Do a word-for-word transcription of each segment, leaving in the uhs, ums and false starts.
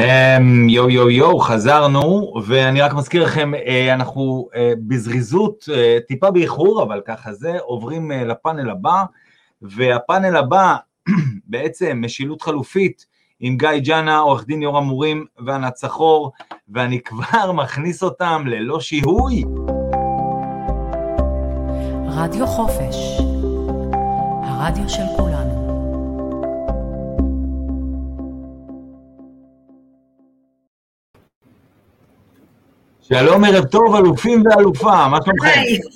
יו יו יו, חזרנו, ואני רק מזכיר לכם, אנחנו בזריזות, טיפה באיחור, אבל ככה זה, עוברים לפאנל הבא, והפאנל הבא, בעצם משילות חלופית, עם גיא ג'אנה, עורך דין יורם מורים וענת צחור, ואני כבר מכניס אותם ללא שיהוי. רדיו חופש, הרדיו של כולנו. שלום, ערב טוב, אלופים ואלופה, מה שלומכם?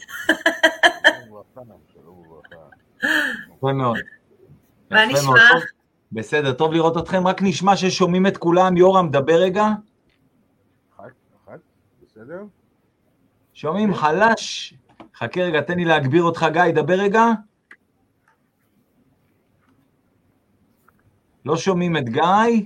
טוב מאוד. מה נשמע? בסדר, טוב לראות אתכם, רק נשמע ששומעים את כולם. יורם, דבר רגע. אחת, אחת, בסדר? שומעים חלש. חכה רגע, תן לי להגביר אותך, גיא, דבר רגע. לא שומעים את גיא.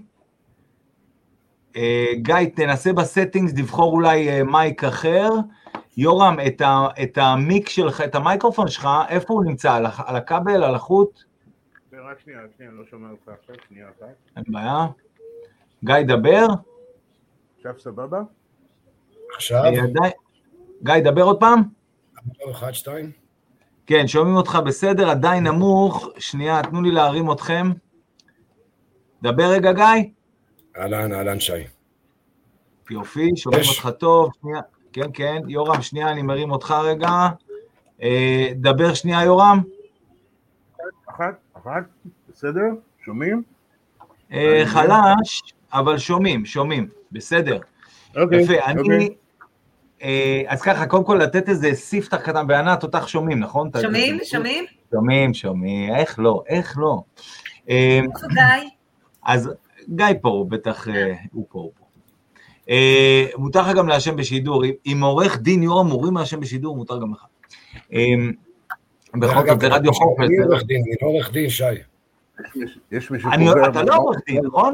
גיא, תנסה בסטינגס, לבחור אולי מייק אחר. יורם, את, ה, את המיק שלך, את המייקרופון שלך, איפה הוא נמצא? על, על הכבל, על החוט? רק שנייה, שנייה, לא שומע אותך עכשיו, שנייה אחת. אין בעיה. גיא, דבר. עכשיו סבבה? עכשיו? עדיין... גיא, דבר עוד פעם. אחד, שתיים. כן, שומעים אותך בסדר, עדיין נמוך. שנייה, תנו לי להרים אתכם. דבר רגע, גיא. אהלן, אהלן שי. יופי, שומעים אותך טוב. שנייה. כן, כן, יורם, שנייה, אני מרים אותך רגע. אה, דבר שנייה, יורם. אחת, אחת, בסדר? שומעים? אה, חלש, אבל שומעים, שומעים, בסדר. אוקיי, יפה, אני... אוקיי. אה, אז ככה, קודם כל לתת איזה ספתח קטן בענת, אותך שומעים, נכון? שומעים? שומעים? שומעים, שומעים, איך לא, איך לא. אה, איפה גיא? אז גיא פה, הוא בטח, אה, הוא פה, הוא פה. אה, מותר לך גם להשם בשידור, אם עורך דין יורם מורים להשם בשידור, מותר גם לך. אה, בכל זאת, זה רדיו חופש. אני עורך דין, אני לא עורך דין, שי. יש מישהו אני- קובע... אתה לא עורך דין, נכון?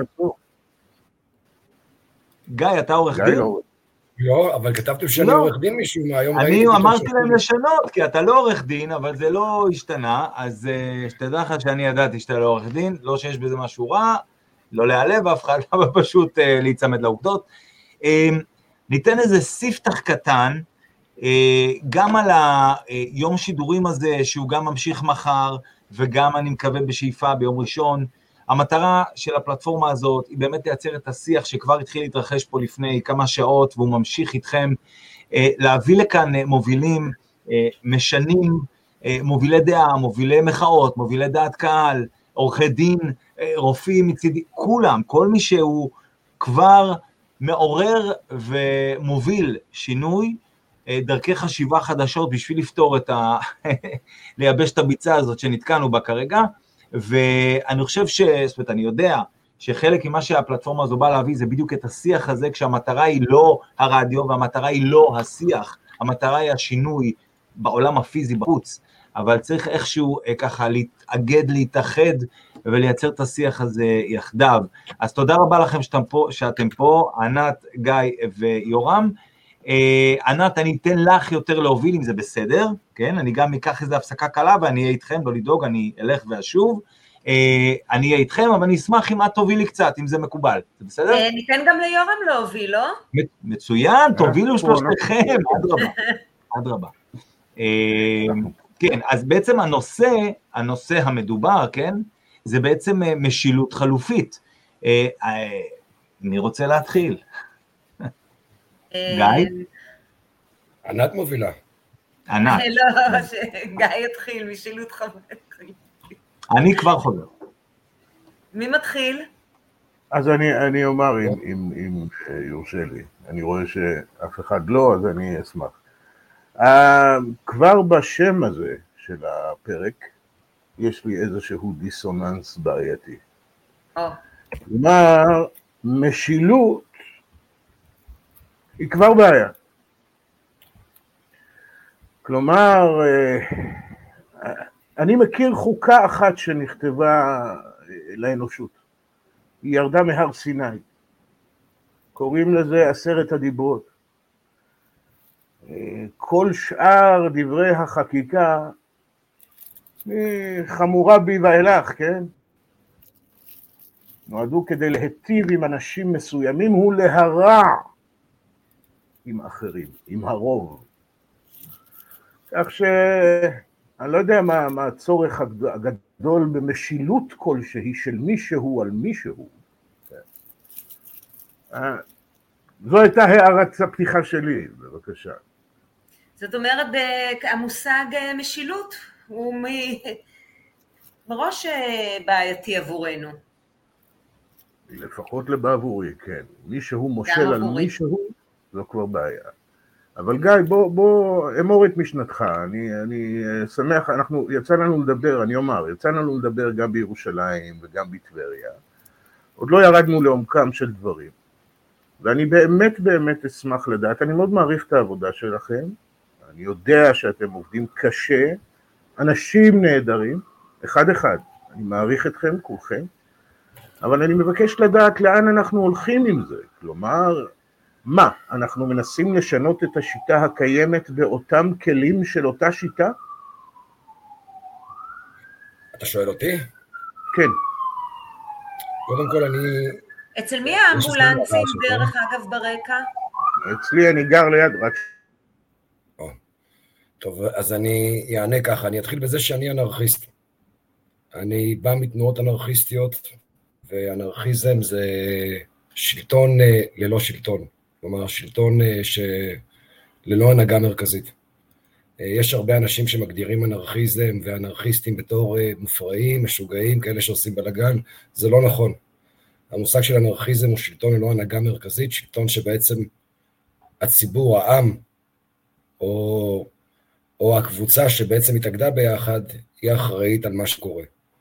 גיא, אתה עורך גיא דין? לא... לא, אבל כתבתם שאני לא. עורך דין משום מה, היום אני ראיתי... פתאום אמרתי ש- להם לשנות, כי אתה לא עורך דין, אבל זה לא השתנה, אז uh, שתדע לך שאני ידעתי שאתה לא עורך דין, לא שיש בזה משהו רע, לא להיעלב אף אחד, אבל פשוט uh, להיצמד לעובדות. Uh, ניתן איזה ספתח קטן, uh, גם על היום שידורים הזה, שהוא גם ממשיך מחר, וגם אני מקווה בשאיפה ביום ראשון. המטרה של הפלטפורמה הזאת היא באמת לייצר את השיח שכבר התחיל להתרחש פה לפני כמה שעות, והוא ממשיך איתכם, להביא לכאן מובילים, משנים, מובילי דעה, מובילי מחאות, מובילי דעת קהל, עורכי דין, רופאים מצידי, כולם, כל מי שהוא כבר מעורר ומוביל שינוי, דרכי חשיבה חדשות בשביל לפתור את ה... לייבש את הביצה הזאת שנתקענו בה כרגע, ואני חושב ש... זאת אומרת, אני יודע שחלק ממה שהפלטפורמה הזו באה להביא זה בדיוק את השיח הזה, כשהמטרה היא לא הרדיו והמטרה היא לא השיח, המטרה היא השינוי בעולם הפיזי בחוץ, אבל צריך איכשהו ככה להתאגד, להתאחד ולייצר את השיח הזה יחדיו. אז תודה רבה לכם שאתם פה, שאתם פה, ענת, גיא ויורם. ענת, אני אתן לך יותר להוביל אם זה בסדר, כן? אני גם אקח איזו הפסקה קלה ואני אהיה איתכם, לא לדאוג, אני אלך ואשוב. אני אהיה איתכם, אבל אני אשמח אם את תובילי קצת, אם זה מקובל, זה בסדר? ניתן גם ליורם להוביל, לא? מצוין, תובילו שלושתכם, אדרבה, אדרבה. כן, אז בעצם הנושא, הנושא המדובר, כן? זה בעצם משילות חלופית. אני רוצה להתחיל. גיא? ענת מובילה. ענת. לא, שגיא יתחיל, משילות חלופית. אני כבר חוזר. מי מתחיל? אז אני, אני אומר אם, אם, אם יורשה לי. אני רואה שאף אחד לא, אז אני אשמח. Uh, כבר בשם הזה של הפרק, יש לי איזשהו דיסוננס בעייתי. כלומר, oh. משילות היא כבר בעיה. כלומר, אני מכיר חוקה אחת שנכתבה לאנושות. היא ירדה מהר סיני. קוראים לזה עשרת הדיברות. כל שאר דברי החקיקה חמורה בי ואילך, כן? נועדו כדי להיטיב עם אנשים מסוימים, הוא להרע עם אחרים, עם הרוב. כך שאני לא יודע מה, מה הצורך הגדול במשילות כלשהי של מישהו על מישהו. זו הייתה הערת הפתיחה שלי, בבקשה. זאת אומרת, המושג משילות הוא מראש בעייתי עבורנו. לפחות לבעבורי, כן. מישהו מושל על מישהו, זו כבר בעיה. אבל גיא, בוא, בוא, אמור את משנתך. אני, אני שמח, אנחנו, יצא לנו לדבר, אני אומר, יצא לנו לדבר גם בירושלים וגם בטבריה. עוד לא ירדנו לעומקם של דברים. ואני באמת באמת אשמח לדעת, אני מאוד מעריך את העבודה שלכם, אני יודע שאתם עובדים קשה, אנשים נהדרים, אחד אחד, אני מעריך אתכם כולכם, אבל אני מבקש לדעת לאן אנחנו הולכים עם זה, כלומר, מה, אנחנו מנסים לשנות את השיטה הקיימת באותם כלים של אותה שיטה? אתה שואל אותי? כן. קודם כל אני... אצל מי האמבולנסים דרך אגב ברקע? אצלי אני גר ליד רק... טוב, אז אני אענה ככה, אני אתחיל בזה שאני אנרכיסט. אני בא מתנועות אנרכיסטיות, ואנרכיזם זה שלטון ללא שלטון. כלומר, שלטון שללא הנהגה מרכזית. יש הרבה אנשים שמגדירים אנרכיזם ואנרכיסטים בתור מופרעים, משוגעים, כאלה שעושים בלגן, זה לא נכון. המושג של אנרכיזם הוא שלטון ללא הנהגה מרכזית, שלטון שבעצם הציבור, העם, או, או הקבוצה שבעצם התאגדה ביחד, היא אחראית על מה שקורה.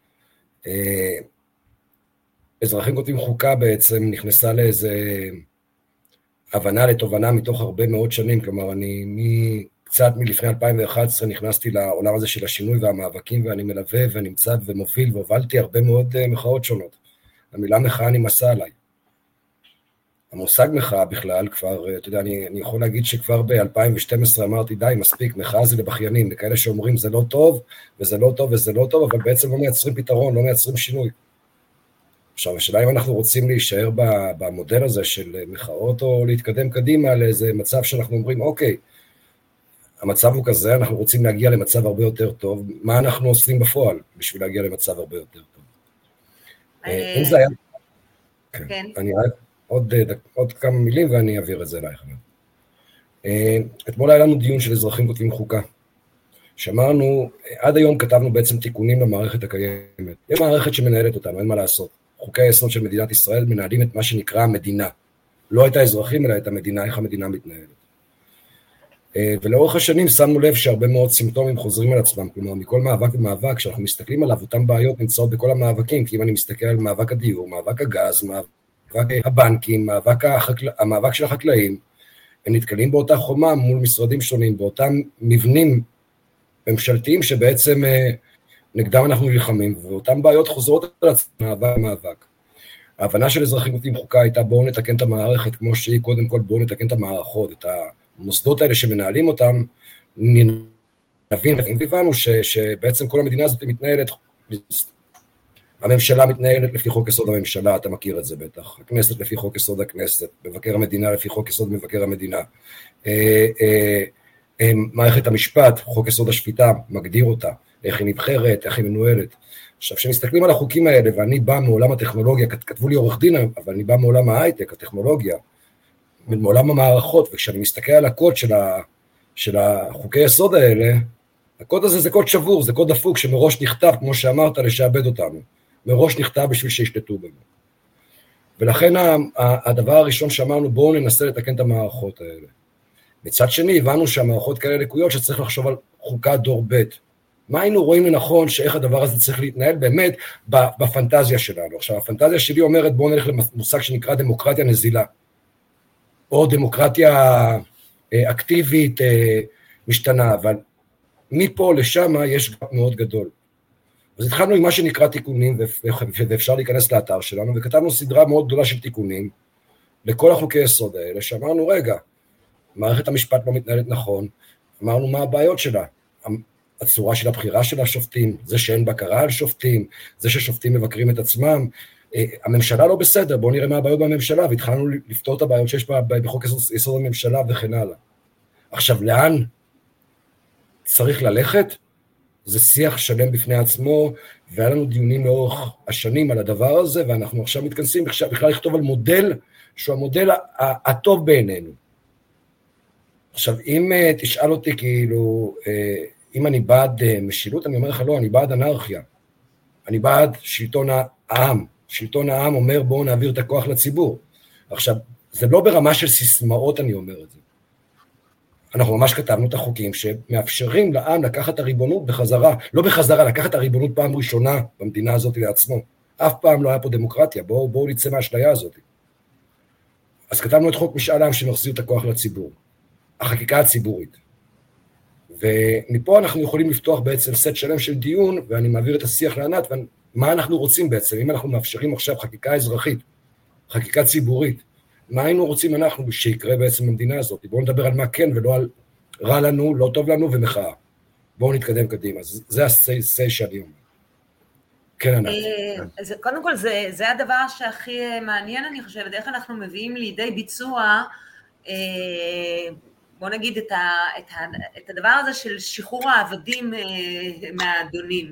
אזרחים כותבים חוקה בעצם נכנסה לאיזה הבנה לתובנה מתוך הרבה מאוד שנים, כלומר אני קצת מלפני אלפיים ואחת עשרה נכנסתי לעולם הזה של השינוי והמאבקים, ואני מלווה ונמצא ומוביל והובלתי הרבה מאוד מחאות שונות. המילה מחאה נמסה עליי. המושג מחאה בכלל כבר, אתה יודע, אני, אני יכול להגיד שכבר ב-אלפיים ושתים עשרה אמרתי, די, מספיק, מחאה זה לבחיינים, לכאלה שאומרים זה לא טוב, וזה לא טוב, וזה לא טוב, אבל בעצם לא מייצרים פתרון, לא מייצרים שינוי. עכשיו, השאלה אם אנחנו רוצים להישאר במודל הזה של מחאות, או להתקדם קדימה לאיזה מצב שאנחנו אומרים, אוקיי, המצב הוא כזה, אנחנו רוצים להגיע למצב הרבה יותר טוב, מה אנחנו עושים בפועל בשביל להגיע למצב הרבה יותר טוב? אם זה היה... כן. אני רק עוד, עוד כמה מילים ואני אעביר את זה אלייך. אתמול היה לנו דיון של אזרחים כותבים חוקה. שאמרנו, עד היום כתבנו בעצם תיקונים למערכת הקיימת. יש מערכת שמנהלת אותנו, אין מה לעשות. חוקי היסוד של מדינת ישראל מנהלים את מה שנקרא המדינה. לא את האזרחים, אלא את המדינה, איך המדינה מתנהלת. ולאורך השנים שמנו לב שהרבה מאוד סימפטומים חוזרים על עצמם, כלומר, מכל מאבק ומאבק, כשאנחנו מסתכלים עליו, אותם בעיות נמצאות בכל המאבקים, כי אם אני מסתכל על מאבק הדיור, מאבק הגז, מאבק הבנקים, מאבק, החקל... המאבק של החקלאים, הם נתקלים באותה חומה מול משרדים שונים, באותם מבנים ממשלתיים שבעצם נגדם אנחנו נלחמים, ואותם בעיות חוזרות על עצמם מאבק ומאבק. ההבנה של אזרחים כותבים חוקה הייתה בואו נתקן את המערכת כמו שהיא, קודם כל בואו נתקן את המערכות, את המוסדות האלה שמנהלים אותם, נבין, הבנו ש, שבעצם כל המדינה הזאת מתנהלת, הממשלה מתנהלת לפי חוק יסוד הממשלה, אתה מכיר את זה בטח, הכנסת לפי חוק יסוד הכנסת, מבקר המדינה לפי חוק יסוד מבקר המדינה, מערכת המשפט, חוק יסוד השפיטה, מגדיר אותה, איך היא נבחרת, איך היא מנוהלת. עכשיו, כשמסתכלים על החוקים האלה, ואני בא מעולם הטכנולוגיה, כתבו לי עורך דין, אבל אני בא מעולם ההייטק, הטכנולוגיה, מעולם המערכות, וכשאני מסתכל על הקוד של, ה, של החוקי יסוד האלה, הקוד הזה זה קוד שבור, זה קוד דפוק, שמראש נכתב, כמו שאמרת, לשעבד אותנו. מראש נכתב בשביל שישתתו בנו. ולכן הדבר הראשון שאמרנו, בואו ננסה לתקן את המערכות האלה. מצד שני, הבנו שהמערכות כאלה לקויות, שצריך לחשוב על חוקת דור ב'. מה היינו רואים לנכון, שאיך הדבר הזה צריך להתנהל באמת בפנטזיה שלנו. עכשיו, הפנטזיה שלי אומרת, בואו נלך למושג שנקרא דמוקרטיה נזילה, או דמוקרטיה אקטיבית משתנה, אבל מפה לשם יש גב מאוד גדול. אז התחלנו עם מה שנקרא תיקונים, ואפשר להיכנס לאתר שלנו, וכתבנו סדרה מאוד גדולה של תיקונים, לכל החוקי יסוד האלה, שאמרנו, רגע, מערכת המשפט לא מתנהלת נכון, אמרנו מה הבעיות שלה, הצורה של הבחירה של השופטים, זה שאין בקרה על שופטים, זה ששופטים מבקרים את עצמם, הממשלה לא בסדר, בואו נראה מה הבעיות בממשלה, והתחלנו לפתור את הבעיות שיש בחוק יסוד הממשלה וכן הלאה. עכשיו, לאן צריך ללכת? זה שיח שלם בפני עצמו, והיה לנו דיונים לאורך השנים על הדבר הזה, ואנחנו עכשיו מתכנסים בכלל לכתוב על מודל, שהוא המודל הטוב בעינינו. עכשיו, אם תשאל אותי כאילו, אם אני בעד משילות, אני אומר לך לא, אני בעד אנרכיה. אני בעד שלטון העם. שלטון העם אומר בואו נעביר את הכוח לציבור. עכשיו, זה לא ברמה של סיסמאות אני אומר את זה. אנחנו ממש כתבנו את החוקים שמאפשרים לעם לקחת את הריבונות בחזרה, לא בחזרה, לקחת את הריבונות פעם ראשונה במדינה הזאת לעצמו. אף פעם לא היה פה דמוקרטיה, בואו בוא נצא מהאשליה הזאת. אז כתבנו את חוק משאל העם שמחזיר את הכוח לציבור. החקיקה הציבורית. ומפה אנחנו יכולים לפתוח בעצם סט שלם של דיון, ואני מעביר את השיח לענת, ומה אנחנו רוצים בעצם, אם אנחנו מאפשרים עכשיו חקיקה אזרחית, חקיקה ציבורית, מה היינו רוצים אנחנו שיקרה בעצם במדינה הזאת? בואו נדבר על מה כן ולא על רע לנו, לא טוב לנו ומחאה. בואו נתקדם קדימה, זה הסי שאני אומר. כן, ענת. קודם כל, זה הדבר שהכי מעניין, אני חושבת, איך אנחנו מביאים לידי ביצוע, בוא נגיד את, ה, את, ה, את הדבר הזה של שחרור העבדים מהאדונים.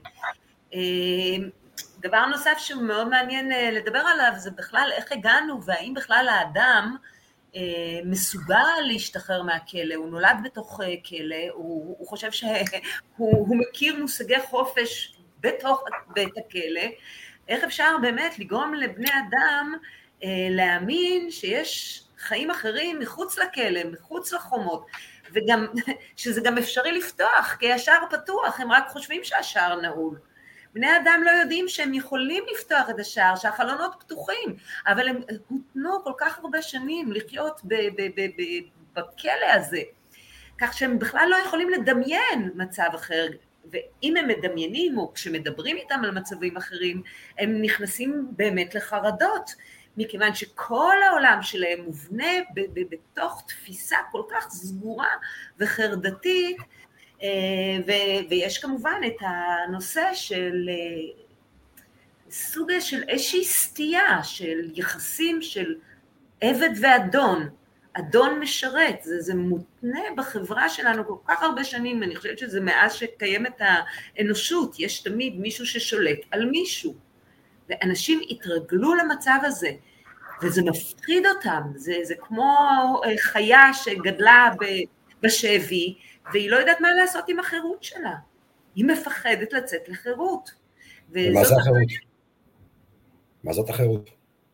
דבר נוסף שהוא מאוד מעניין לדבר עליו, זה בכלל איך הגענו, והאם בכלל האדם מסוגל להשתחרר מהכלא, הוא נולד בתוך כלא, הוא, הוא חושב שהוא הוא מכיר מושגי חופש בתוך בית הכלא, איך אפשר באמת לגרום לבני אדם להאמין שיש חיים אחרים מחוץ לכלא, מחוץ לחומות, וגם, שזה גם אפשרי לפתוח, כי השער פתוח, הם רק חושבים שהשער נעול. בני אדם לא יודעים שהם יכולים לפתוח את השער, שהחלונות פתוחים, אבל הם הותנו כל כך הרבה שנים לחיות ב- ב- ב- ב- בכלא הזה, כך שהם בכלל לא יכולים לדמיין מצב אחר, ואם הם מדמיינים או כשמדברים איתם על מצבים אחרים, הם נכנסים באמת לחרדות, מכיוון שכל העולם שלהם מובנה ב- ב- בתוך תפיסה כל כך סגורה וחרדתית, ו- ויש כמובן את הנושא של סוג של איזושהי סטייה, של יחסים של עבד ואדון, אדון משרת, זה, זה מותנה בחברה שלנו כל כך הרבה שנים, אני חושבת שזה מאז שקיימת האנושות, יש תמיד מישהו ששולט על מישהו, ואנשים התרגלו למצב הזה, וזה מפחיד אותם, זה, זה כמו חיה שגדלה בשבי, והיא לא יודעת מה לעשות עם החירות שלה, היא מפחדת לצאת לחירות. ומה זה החירות? מה זאת החירות?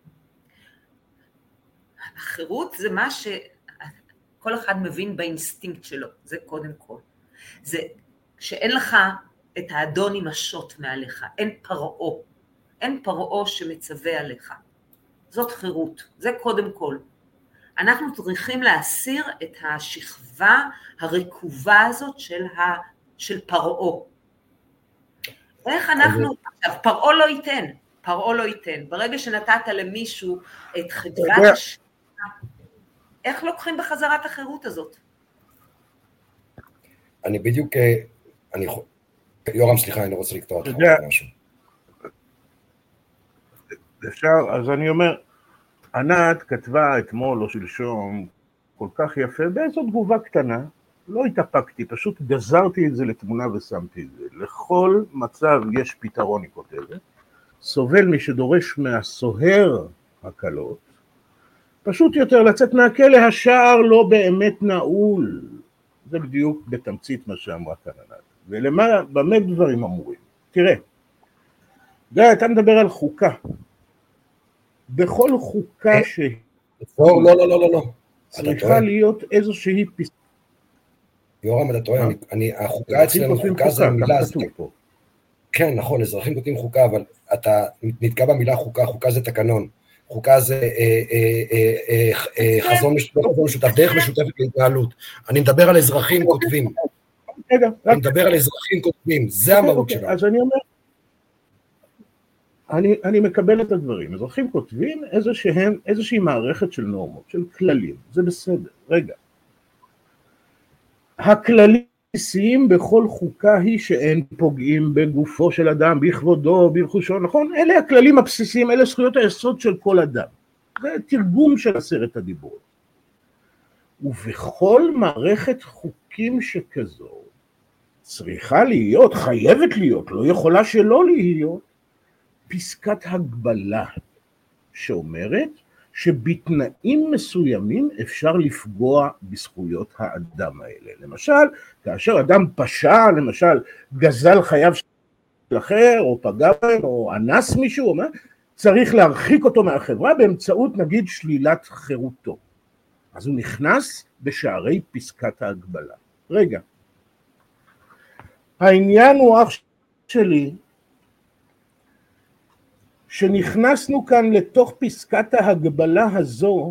החירות זה מה שכל אחד מבין באינסטינקט שלו, זה קודם כל. זה שאין לך את האדון עם השוט מעליך, אין פרעו, אין פרעו שמצווה עליך. זאת חירות, זה קודם כל. אנחנו צריכים להסיר את השכבה הרקובה הזאת של, ה, של פרעו. איך אנחנו, עכשיו, פרעו לא ייתן, פרעו לא ייתן. ברגע שנתת למישהו את חדרת השכבה, איך לוקחים בחזרה את החירות הזאת? אני בדיוק, אני, יורם, סליחה, אני לא רוצה לקטוע אותך משהו. אפשר, אז אני אומר, ענת כתבה אתמול או שלשום כל כך יפה, באיזו תגובה קטנה, לא התאפקתי, פשוט גזרתי את זה לתמונה ושמתי את זה. לכל מצב יש פתרון, היא כותבת, סובל מי שדורש מהסוהר הקלות, פשוט יותר לצאת מהכלא, השער לא באמת נעול. זה בדיוק בתמצית מה שאמרה כאן ענת. ולמה, במה דברים אמורים? תראה, גיא, אתה מדבר על חוקה. בכל חוקה שהיא... לא, לא, לא, לא, לא. צריכה להיות איזושהי פסקה. יורם, אתה טועה, החוקה אצלנו, חוקה זה מילה... כן, נכון, אזרחים כותבים חוקה, אבל אתה נתקע במילה חוקה, חוקה זה תקנון. חוקה זה חזון משותף, דרך משותפת להתנהלות. אני מדבר על אזרחים כותבים. אני מדבר על אזרחים כותבים, זה המהות שלנו. אז אני אומר, אני, אני מקבל את הדברים. אזרחים כותבים איזושהי, איזושהי מערכת של נורמות, של כללים. זה בסדר. רגע. הכללים הבסיסיים בכל חוקה היא שאין פוגעים בגופו של אדם, בכבודו, ברכושו, נכון? אלה הכללים הבסיסיים, אלה זכויות היסוד של כל אדם. זה תרגום של עשרת הדיברות. ובכל מערכת חוקים שכזו, צריכה להיות, חייבת להיות, לא יכולה שלא להיות, פסקת הגבלה, שאומרת שבתנאים מסוימים אפשר לפגוע בזכויות האדם האלה. למשל, כאשר אדם פשע, למשל, גזל חייו של אחר, או פגע בהם, או אנס מישהו, צריך להרחיק אותו מהחברה באמצעות, נגיד, שלילת חירותו. אז הוא נכנס בשערי פסקת ההגבלה. רגע, העניין הוא, אח שלי, שנכנסנו כאן לתוך פסקת ההגבלה הזו,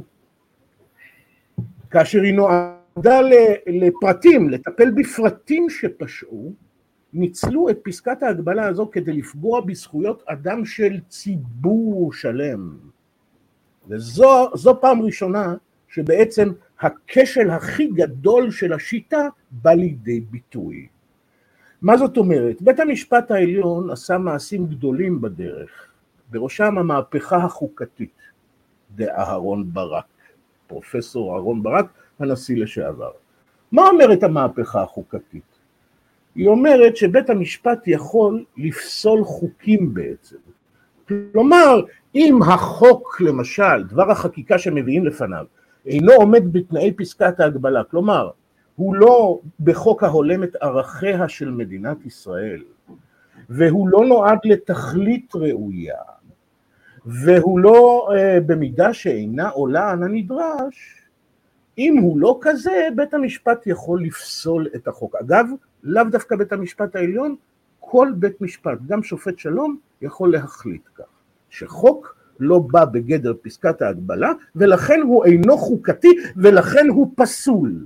כאשר היא נועדה לפרטים, לטפל בפרטים שפשעו, ניצלו את פסקת ההגבלה הזו כדי לפגוע בזכויות אדם של ציבור שלם. וזו זו פעם ראשונה שבעצם הכשל הכי גדול של השיטה בא לידי ביטוי. מה זאת אומרת? בית המשפט העליון עשה מעשים גדולים בדרך, בראשם המהפכה החוקתית, דאהרון ברק, פרופסור אהרון ברק, הנשיא לשעבר. מה אומרת המהפכה החוקתית? היא אומרת שבית המשפט יכול לפסול חוקים בעצם. כלומר, אם החוק למשל, דבר החקיקה שמביאים לפניו, אינו עומד בתנאי פסקת ההגבלה, כלומר, הוא לא בחוק ההולם את ערכיה של מדינת ישראל, והוא לא נועד לתכלית ראויה, והוא לא אה, במידה שאינה עולה על הנדרש, אם הוא לא כזה, בית המשפט יכול לפסול את החוק. אגב, לאו דווקא בית המשפט העליון, כל בית משפט, גם שופט שלום, יכול להחליט כך, שחוק לא בא בגדר פסקת ההגבלה, ולכן הוא אינו חוקתי, ולכן הוא פסול.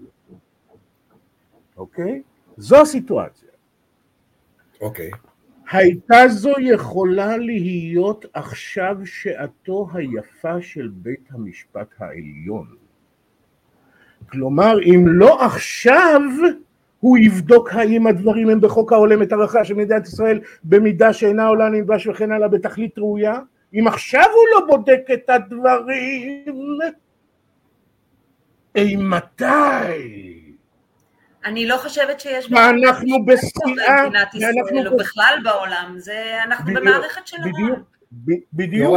אוקיי? זו הסיטואציה. אוקיי. הייתה זו יכולה להיות עכשיו שעתו היפה של בית המשפט העליון. כלומר, אם לא עכשיו, הוא יבדוק האם הדברים הם בחוק ההולם את ערכיה של מדינת ישראל, במידה שאינה עולה נדרש וכן הלאה בתכלית ראויה. אם עכשיו הוא לא בודק את הדברים, אי מתי? אני לא חושבת שיש ואנחנו בשיאה, במדינת ישראל או בכלל בעולם, זה אנחנו במערכת של בדיוק, בדיוק,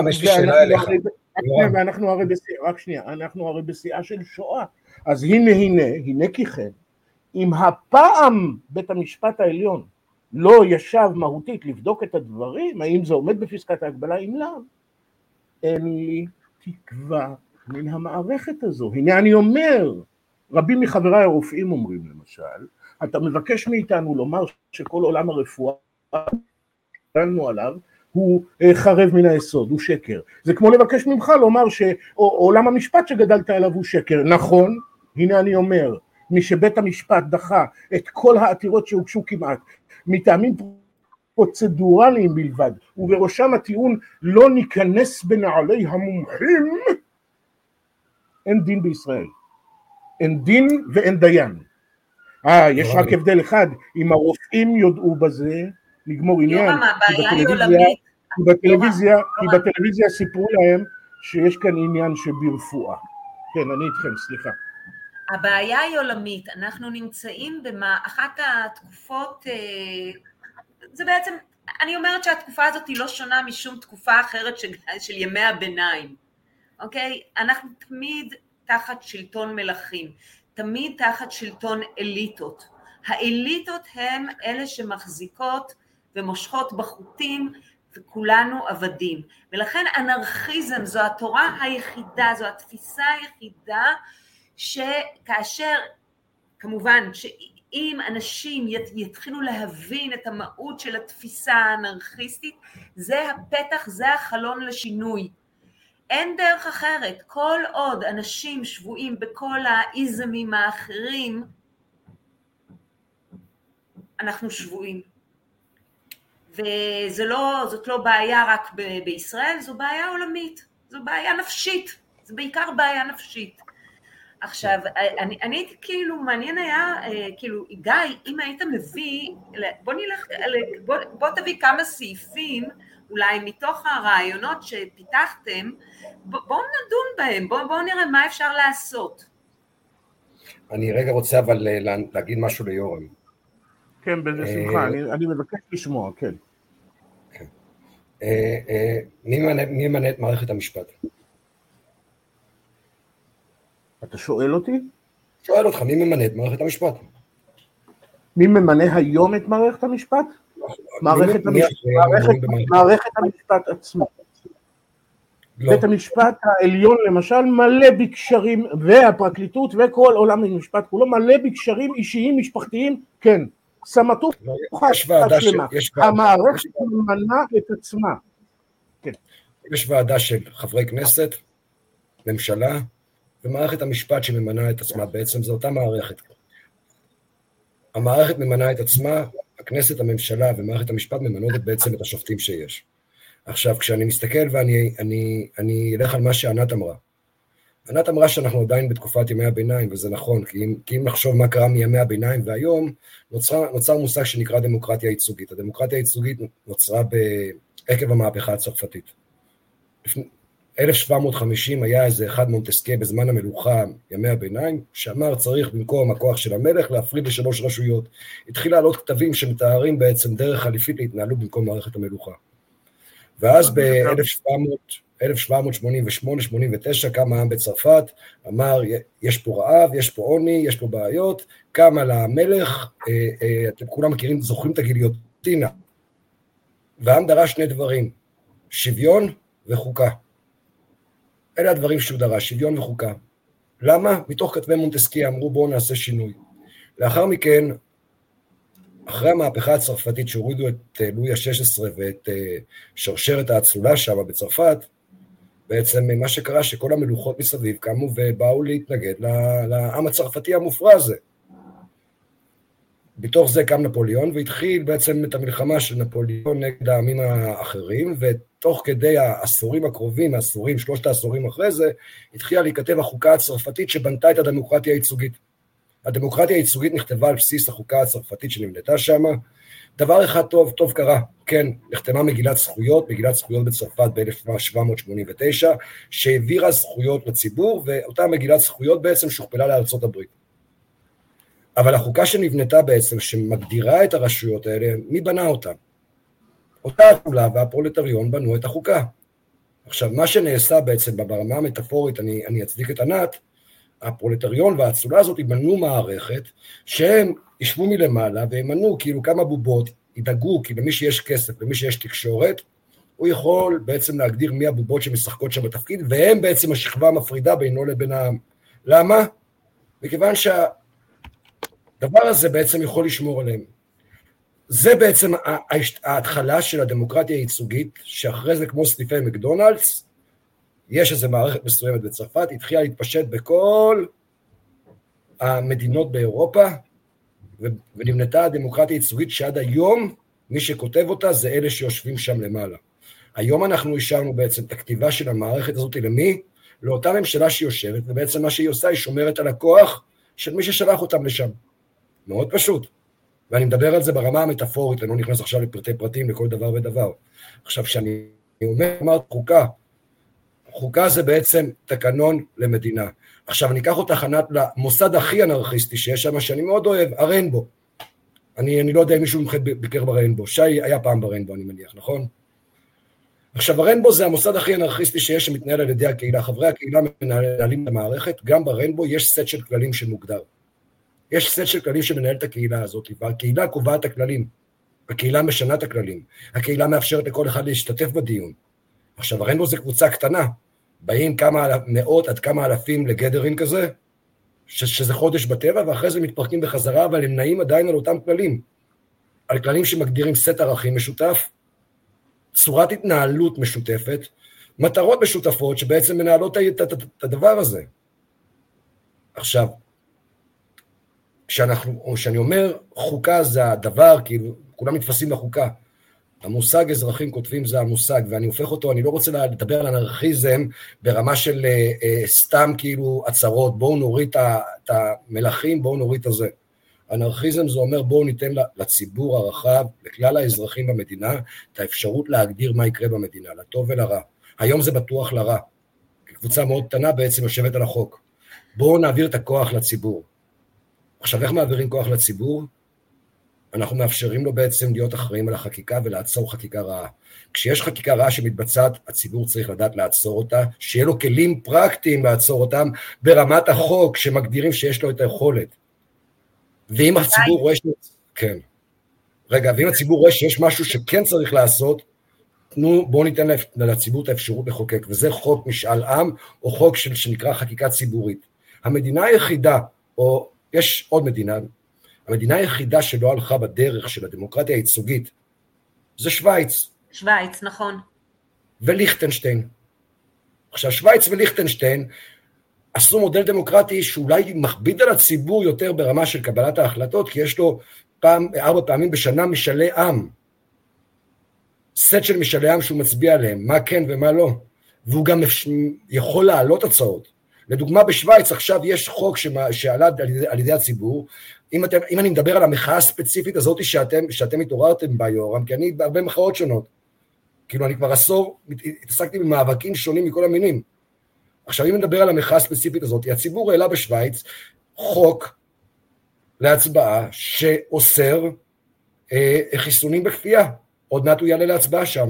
ואנחנו הרי בשיאה, רק שנייה, אנחנו הרי בשיאה של שואה, אז הנה הנה, הנה כי כן, אם הפעם בית המשפט העליון לא ישב מהותית לבדוק את הדברים, האם זה עומד בפסקת ההגבלה, אם לא, אין לי תקווה מן המערכת הזו. הנה אני אומר, רבים מחבריי הרופאים אומרים למשל, אתה מבקש מאיתנו לומר שכל עולם הרפואה דנו עליו, הוא חרב מן היסוד, הוא שקר. זה כמו לבקש ממך לומר שעולם המשפט שגדלת עליו הוא שקר. נכון, הנה אני אומר, מי שבית המשפט דחה את כל העתירות שהוגשו כמעט, מטעמים פרוצדורליים בלבד, ובראשם הטיעון לא ניכנס בנעלי המומחים, אין דין בישראל. אין דין ואין דיין. אה, יש רק הבדל אחד, אם הרופאים יודעו בזה, נגמור עניין. כי בטלוויזיה, כי בטלוויזיה סיפרו להם שיש כאן עניין שברפואה. כן, אני איתכם, סליחה. הבעיה היא עולמית, אנחנו נמצאים באחת התקופות, זה בעצם, אני אומרת שהתקופה הזאת היא לא שונה משום תקופה אחרת של, של ימי הביניים, אוקיי? אנחנו תמיד תחת שלטון מלכים, תמיד תחת שלטון אליטות. האליטות הם אלה שמחזיקות ומושכות בחוטים, וכולנו עבדים. ולכן אנרכיזם זו התורה היחידה, זו התפיסה היחידה, שכאשר, כמובן, שאם אנשים יתחילו להבין את המהות של התפיסה האנרכיסטית, זה הפתח, זה החלון לשינוי. אין דרך אחרת. כל עוד אנשים שבויים בכל האיזמים האחרים, אנחנו שבויים. וזאת לא, לא בעיה רק ב- בישראל, זו בעיה עולמית, זו בעיה נפשית, זו בעיקר בעיה נפשית. עכשיו, אני, אני כאילו, מעניין היה, כאילו, גיא, אם היית מביא, בוא נלך, בוא, בוא תביא כמה סעיפים, אולי מתוך הרעיונות שפיתחתם, בואו נדון בהם, בואו בוא נראה מה אפשר לעשות. אני רגע רוצה אבל להגיד משהו ליורם. כן, בשמחה, אני, אני מבקש לשמוע, כן. כן. מי ממנה את מערכת המשפט? אתה שואל אותי? שואל אותך, מי ממנה את מערכת המשפט? מי ממנה היום את מערכת המשפט? מערכת המשפט עצמה. בית המשפט העליון למשל מלא בקשרים, והפרקליטות וכל עולם המשפט כולו מלא בקשרים אישיים משפחתיים, כן, סמטות שלמה. המערכת ממנה את עצמה. יש ועדה של חברי כנסת, ממשלה, ומערכת המשפט שממנה את עצמה, בעצם זו אותה מערכת. המערכת ממנה את עצמה, הכנסת, הממשלה ומערכת המשפט ממנות בעצם את השופטים שיש. עכשיו, כשאני מסתכל ואני אני, אני אלך על מה שענת אמרה, ענת אמרה שאנחנו עדיין בתקופת ימי הביניים, וזה נכון, כי אם, כי אם נחשוב מה קרה מימי הביניים והיום, נוצר, נוצר מושג שנקרא דמוקרטיה ייצוגית. הדמוקרטיה הייצוגית נוצרה בעקב המהפכה הצרפתית. אלף שבע מאות וחמישים היה איזה אחד מונטסקיה בזמן המלוכה, ימי הביניים, שאמר צריך במקום הכוח של המלך להפריד לשלוש רשויות. התחיל לעלות כתבים שמתארים בעצם דרך חליפית להתנהלות במקום מערכת המלוכה. ואז ב-אלף שבע מאות שמונים ושמונה שמונים ותשע קם העם בצרפת, אמר יש פה רעב, יש פה עוני, יש פה בעיות, קם על המלך, אה, אה, אתם כולם מכירים, זוכרים את הגיליוטינה, והעם דרש שני דברים, שוויון וחוקה. אלה הדברים שהוא דרש, שוויון וחוקה. למה? מתוך כתבי מונטסקיה אמרו בואו נעשה שינוי. לאחר מכן, אחרי המהפכה הצרפתית שהורידו את לואי ה-שש עשרה ואת שרשרת האצולה שם בצרפת, בעצם מה שקרה שכל המלוכות מסביב קמו ובאו להתנגד לעם הצרפתי המופרע הזה. בתוך זה קם נפוליאון והתחיל בעצם את המלחמה של נפוליאון נגד העמים האחרים, ותוך כדי העשורים הקרובים, העשורים, שלושת העשורים אחרי זה, התחילה להיכתב החוקה הצרפתית שבנתה את הדמוקרטיה הייצוגית. הדמוקרטיה הייצוגית נכתבה על בסיס החוקה הצרפתית שנמנתה שם. דבר אחד טוב, טוב קרה, כן, נחתמה מגילת זכויות, מגילת זכויות בצרפת ב-אלף שבע מאות שמונים ותשע, שהעבירה זכויות לציבור, ואותה מגילת זכויות בעצם שוכפלה לארצות הברית. אבל החוקה שנבנתה בעצם, שמגדירה את הרשויות האלה, מי בנה אותה? אותה האצולה והפרולטריון בנו את החוקה. עכשיו, מה שנעשה בעצם ברמה המטאפורית, אני, אני אצדיק את ענת, הפרולטריון והאצולה הזאת יבנו מערכת, שהם ישבו מלמעלה, והם מנו כאילו כמה בובות, ידאגו, כי למי שיש כסף, למי שיש תקשורת, הוא יכול בעצם להגדיר מי הבובות שמשחקות שם בתפקיד, והם בעצם השכבה המפרידה בינו לבין העם. למה? מכיוון שה... הדבר הזה בעצם יכול לשמור עליהם. זה בעצם ההתחלה של הדמוקרטיה הייצוגית, שאחרי זה כמו סניפי מקדונלדס, יש איזו מערכת מסוימת בצרפת, התחילה להתפשט בכל המדינות באירופה, ונבנתה הדמוקרטיה הייצוגית שעד היום מי שכותב אותה זה אלה שיושבים שם למעלה. היום אנחנו השארנו בעצם את הכתיבה של המערכת הזאת למי? לאותה ממשלה שיושבת, ובעצם מה שהיא עושה היא שומרת על הכוח של מי ששלח אותם לשם. מאוד פשוט. ואני מדבר על זה ברמה המטאפורית, אני לא נכנס עכשיו לפרטי פרטים לכל דבר ודבר. עכשיו, כשאני אומר, אמרת חוקה, חוקה זה בעצם תקנון למדינה. עכשיו, אני אקח אותך ענת למוסד הכי אנרכיסטי שיש שם, שאני מאוד אוהב, הריינבו. אני, אני לא יודע אם מישהו ממך ביקר בריינבו. שי היה פעם בריינבו, אני מניח, נכון? עכשיו, הריינבו זה המוסד הכי אנרכיסטי שיש, שמתנהל על ידי הקהילה. חברי הקהילה מנהלים את המערכת, גם בריינבו יש סט של כללים שמוגדר. יש סט של כללים שמנהל את הקהילה הזאת, והקהילה קובעת את הכללים. הקהילה משנה את הכללים. הקהילה מאפשרת לכל אחד להשתתף בדיון. עכשיו, הריינבו זה קבוצה קטנה. באים כמה מאות עד כמה אלפים לגדרין כזה, ש- שזה חודש בטבע, ואחרי זה מתפרקים בחזרה, אבל הם נעים עדיין על אותם כללים. על כללים שמגדירים סט ערכים משותף, צורת התנהלות משותפת, מטרות משותפות שבעצם מנהלות את, את, את הדבר הזה. עכשיו, כשאנחנו, או שאני אומר חוקה זה הדבר, כאילו כולם מתפסים לחוקה, המושג אזרחים כותבים זה המושג, ואני הופך אותו, אני לא רוצה לדבר על אנרכיזם ברמה של אה, אה, סתם כאילו הצהרות, בואו נוריד את המלכים, בואו נוריד את זה. אנרכיזם זה אומר בואו ניתן לציבור הרחב, לכלל האזרחים במדינה, את האפשרות להגדיר מה יקרה במדינה, לטוב ולרע. היום זה בטוח לרע, קבוצה מאוד קטנה בעצם יושבת על החוק. בואו נעביר את הכוח לציבור. עכשיו איך מעבירים כוח לציבור? אנחנו מאפשרים לו בעצם להיות אחראים על החקיקה ולעצור חקיקה רעה. כשיש חקיקה רעה שמתבצעת, הציבור צריך לדעת לעצור אותה, שיהיה לו כלים פרקטיים לעצור אותם ברמת החוק שמגדירים שיש לו את היכולת. ואם הציבור רואה ש... כן. רגע, ואם הציבור רואה שיש משהו שכן צריך לעשות, תנו, בואו ניתן לציבור את האפשרות לחוקק, וזה חוק משאל עם, או חוק של, שנקרא חקיקה ציבורית. המדינה היחידה, או יש עוד מדינה, המדינה היחידה שלא הלכה בדרך של הדמוקרטיה הייצוגית, זה שוויץ. שוויץ, נכון. וליכטנשטיין. עכשיו, שוויץ וליכטנשטיין עשו מודל דמוקרטי שאולי מכביד על הציבור יותר ברמה של קבלת ההחלטות, כי יש לו פעם, ארבע פעמים בשנה משאלי עם. סט של משאלי עם שהוא מצביע עליהם, מה כן ומה לא. והוא גם יכול להעלות הצעות. לדוגמה, בשוויץ עכשיו יש חוק שעלה על ידי, על ידי הציבור, אם, אתם, אם אני מדבר על המחאה הספציפית הזאת שאתם, שאתם התעוררתם בה, יורם, כי אני בהרבה מחאות שונות. כאילו, אני כבר עשור, התעסקתי במאבקים שונים מכל המינים. עכשיו, אם נדבר על המחאה הספציפית הזאת, הציבור העלה בשוויץ חוק להצבעה שאוסר אה, חיסונים בכפייה. עוד מעט הוא יעלה להצבעה שם.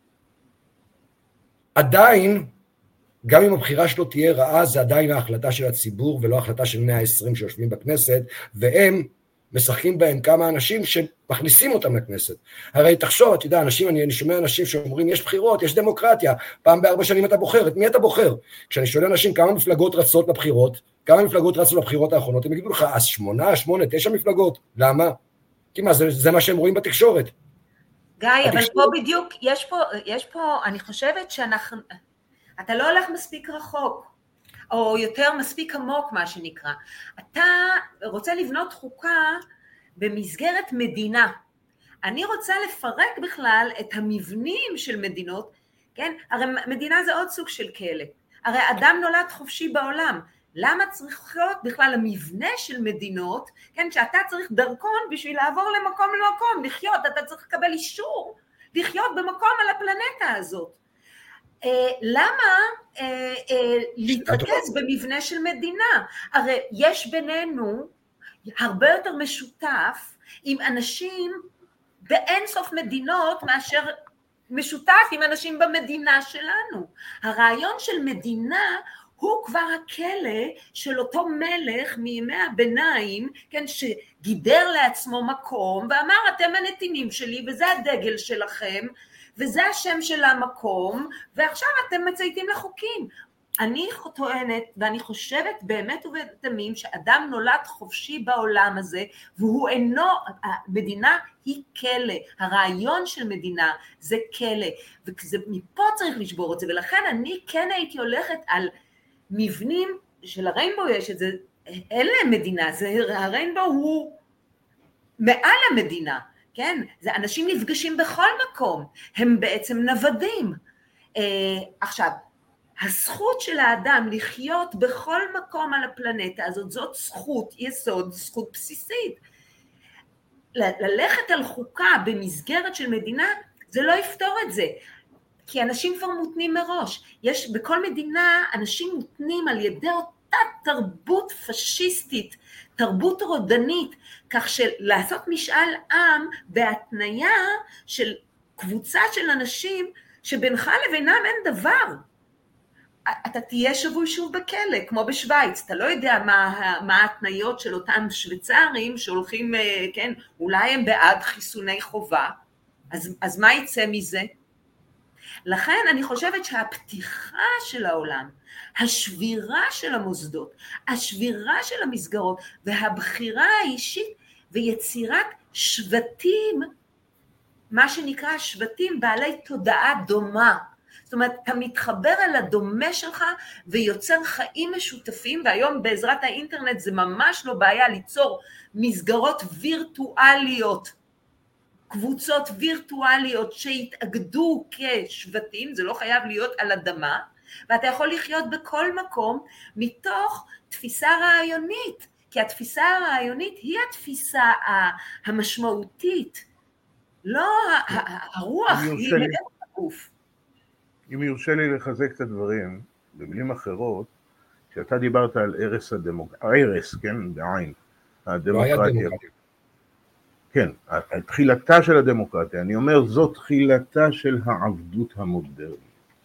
עדיין, גם אם הבחירה שלו תהיה רעה, זה עדיין ההחלטה של הציבור, ולא ההחלטה של מאה ועשרים שיושבים בכנסת, והם משחקים בהם כמה אנשים שמכניסים אותם לכנסת. הרי תחשוב, אתה יודע, אנשים, אני, אני שומע אנשים שאומרים, יש בחירות, יש דמוקרטיה, פעם בארבע שנים אתה בוחר, את מי אתה בוחר? כשאני שואל אנשים כמה מפלגות רצות לבחירות, כמה מפלגות רצו לבחירות האחרונות, הם יגידו לך, אז שמונה, שמונה, תשע מפלגות, למה? כי מה, זה, זה מה שהם רואים בתקשורת. גיא, אבל פה בדיוק, יש פה, יש פה, אני חושבת שאנחנו, אתה לא הולך מספיק רחוק, או יותר מספיק עמוק, מה שנקרא. אתה רוצה לבנות חוקה במסגרת מדינה. אני רוצה לפרק בכלל את המבנים של מדינות, כן? הרי מדינה זה עוד סוג של כלא. הרי אדם נולד חופשי בעולם. למה צריך להיות בכלל המבנה של מדינות, כן? שאתה צריך דרכון בשביל לעבור למקום למקום, לחיות, אתה צריך לקבל אישור, לחיות במקום על הפלנטה הזאת. למה להתרכז במבנה של מדינה? הרי יש בינינו הרבה יותר משותף עם אנשים באין סוף מדינות מאשר משותף עם אנשים במדינה שלנו. הרעיון של מדינה הוא כבר הכלא של אותו מלך מימי הביניים, כן, שגידר לעצמו מקום ואמר אתם הנתינים שלי וזה הדגל שלכם, וזה השם של המקום, ועכשיו אתם מצייתים לחוקים. אני טוענת, ואני חושבת באמת ובתמים, שאדם נולד חופשי בעולם הזה, והוא אינו, המדינה היא כלא, הרעיון של מדינה זה כלא, ומפה צריך לשבור את זה, ולכן אני כן הייתי הולכת על מבנים של הריינבו, יש את זה, אין להם מדינה, זה, הריינבו הוא מעל המדינה, כן? זה אנשים נפגשים בכל מקום, הם בעצם נוודים. אה, עכשיו, הזכות של האדם לחיות בכל מקום על הפלנטה הזאת, זאת זכות יסוד, זכות בסיסית. ל- ללכת על חוקה במסגרת של מדינה, זה לא יפתור את זה, כי אנשים כבר מותנים מראש. יש בכל מדינה אנשים מותנים על ידי אותה תרבות פשיסטית, תרבות רודנית, כך שלעשות משאל עם בהתניה של קבוצה של אנשים שבינך לבינם אין דבר. אתה תהיה שבוי שוב בכלא, כמו בשוויץ, אתה לא יודע מה, מה ההתניות של אותם שוויצרים שהולכים, כן, אולי הם בעד חיסוני חובה, אז, אז מה יצא מזה? לכן אני חושבת שהפתיחה של העולם, השבירה של המוסדות, השבירה של המסגרות, והבחירה האישית ויצירת שבטים, מה שנקרא שבטים בעלי תודעה דומה. זאת אומרת, אתה מתחבר על הדומה שלך ויוצר חיים משותפים, והיום בעזרת האינטרנט זה ממש לא בעיה ליצור מסגרות וירטואליות קבוצות וירטואליות שהתאגדו כשבטים, זה לא חייב להיות על אדמה, ואתה יכול לחיות בכל מקום מתוך תפיסה רעיונית, כי התפיסה הרעיונית היא התפיסה המשמעותית, לא הרוח היא מעבר לגוף. אם יורשה לי לחזק את הדברים, במילים אחרות, כשאתה דיברת על ערש הדמוקרטיה, ערש, כן, בעין, הדמוקרטיה, כן, תחילתה של הדמוקרטיה, אני אומר, זאת תחילתה של העבדות המודרנית.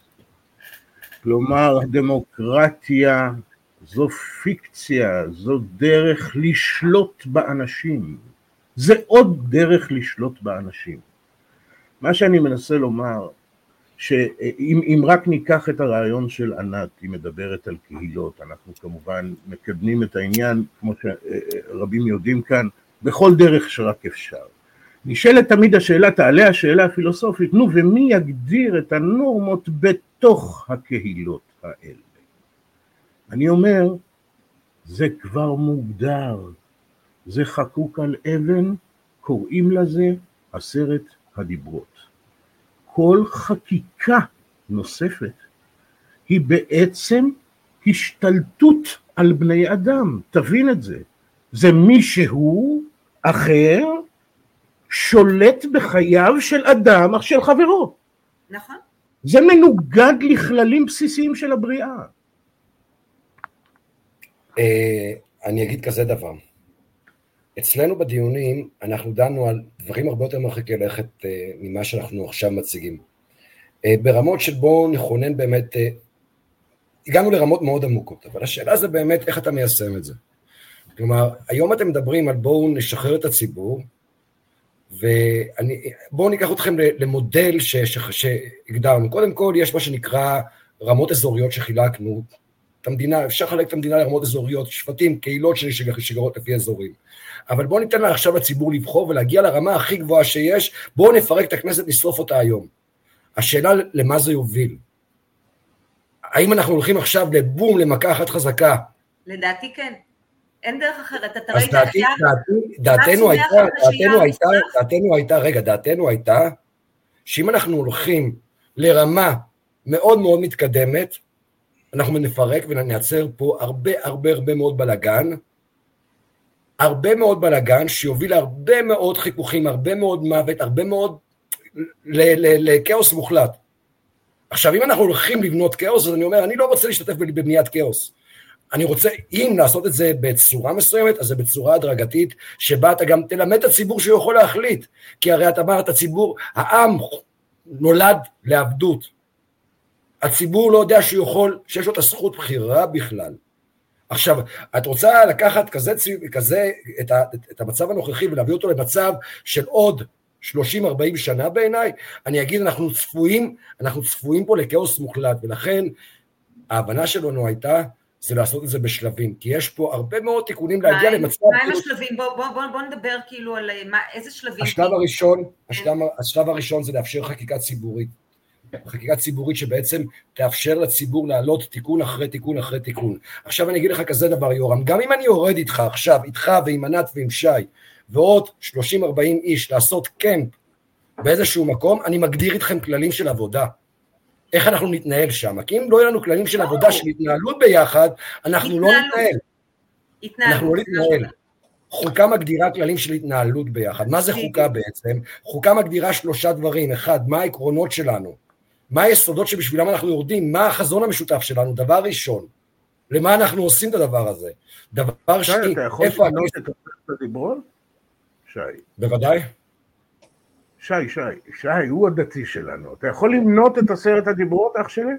כלומר, הדמוקרטיה זו פיקציה, זו דרך לשלוט באנשים. זה עוד דרך לשלוט באנשים. מה שאני מנסה לומר, שאם אם רק ניקח את הרעיון של ענת, היא מדברת על קהילות, אנחנו כמובן מקדמים את העניין, כמו שרבים יודעים כאן, בכל דרך שרק אפשר. נשאלת תמיד השאלה, תעלה השאלה הפילוסופית, נו, ומי יגדיר את הנורמות בתוך הקהילות האלה? אני אומר, זה כבר מוגדר, זה חקוק על אבן, קוראים לזה עשרת הדיברות. כל חקיקה נוספת היא בעצם השתלטות על בני אדם, תבין את זה. זה מישהו אחר שולט בחייו של אדם, אך של חברו. נכון. זה מנוגד לכללים בסיסיים של הבריאה. אני אגיד כזה דבר. אצלנו בדיונים אנחנו דנו על דברים הרבה יותר מרחיקי לכת ממה שאנחנו עכשיו מציגים. ברמות של בואו נכונן באמת, הגענו לרמות מאוד עמוקות, אבל השאלה זה באמת איך אתה מיישם את זה. כלומר, היום אתם מדברים על בואו נשחרר את הציבור, ובואו ניקח אתכם למודל שהגדרנו. קודם כל יש מה שנקרא רמות אזוריות שחילקנו, את המדינה, אפשר לחלק את המדינה לרמות אזוריות, שבטים, קהילות שגרות לפי אזורים. אבל בואו ניתן לה עכשיו לציבור לבחור ולהגיע לרמה הכי גבוהה שיש, בואו נפרק את הכנסת, נשרוף אותה היום. השאלה למה זה יוביל? האם אנחנו הולכים עכשיו לבום, למכה אחת חזקה? לדעתי כן. אין דרך אחרת. אתה אז ראית דעתי, עכשיו... דעתנו הייתה, דעתנו הייתה, דעתנו הייתה, רגע, דעתנו הייתה, שאם אנחנו הולכים לרמה מאוד מאוד מתקדמת, אנחנו נפרק ונעצר פה הרבה הרבה הרבה מאוד בלגן, הרבה מאוד בלגן שיוביל להרבה מאוד חיכוכים, הרבה מאוד מוות, הרבה מאוד לכאוס מוחלט. עכשיו, אם אנחנו הולכים לבנות כאוס, אז אני אומר, אני לא רוצה להשתתף בבניית כאוס. אני רוצה, אם לעשות את זה בצורה מסוימת, אז זה בצורה הדרגתית, שבה אתה גם תלמד את הציבור שהוא יכול להחליט, כי הרי אתה אמרת, הציבור, העם נולד לעבדות. הציבור לא יודע שהוא יכול, שיש לו את הזכות בחירה בכלל. עכשיו, את רוצה לקחת כזה, כזה את, ה, את המצב הנוכחי ולהביא אותו למצב של עוד שלושים ארבעים שנה בעיניי, אני אגיד, אנחנו צפויים, אנחנו צפויים פה לכאוס מוחלט, ולכן ההבנה שלנו הייתה, זה לעשות את זה בשלבים, כי יש פה הרבה מאוד תיקונים להגיע למצב... מה עם השלבים? בוא, בוא, בוא, בוא נדבר כאילו על מה, איזה שלבים... השלב הראשון, השלב, השלב הראשון זה לאפשר חקיקה ציבורית. חקיקה ציבורית שבעצם תאפשר לציבור לעלות תיקון אחרי תיקון אחרי תיקון. עכשיו אני אגיד לך כזה דבר, יורם, גם אם אני יורד איתך עכשיו, איתך ועם ענת ועם שי, ועוד שלושים ארבעים איש לעשות קמפ באיזשהו מקום, אני מגדיר איתכם כללים של עבודה. איך אנחנו נתנהל שם? כי אם לא יהיו לנו כללים של עבודה של התנהלות ביחד, אנחנו לא נתנהל. אנחנו לא נתנהל. חוקה מגדירה כללים של התנהלות ביחד. מה זה חוקה בעצם? חוקה מגדירה שלושה דברים. אחד, מה העקרונות שלנו? מה היסודות שבשבילם אנחנו יורדים? מה החזון המשותף שלנו? דבר ראשון. למה אנחנו עושים את הדבר הזה? דבר שני, שי, אתה יכול למנות את עשרת הדיברות? שי. בוודאי. שי, שי, שי, הוא הדתי שלנו. אתה יכול למנות את עשרת הדיברות, אח שלי?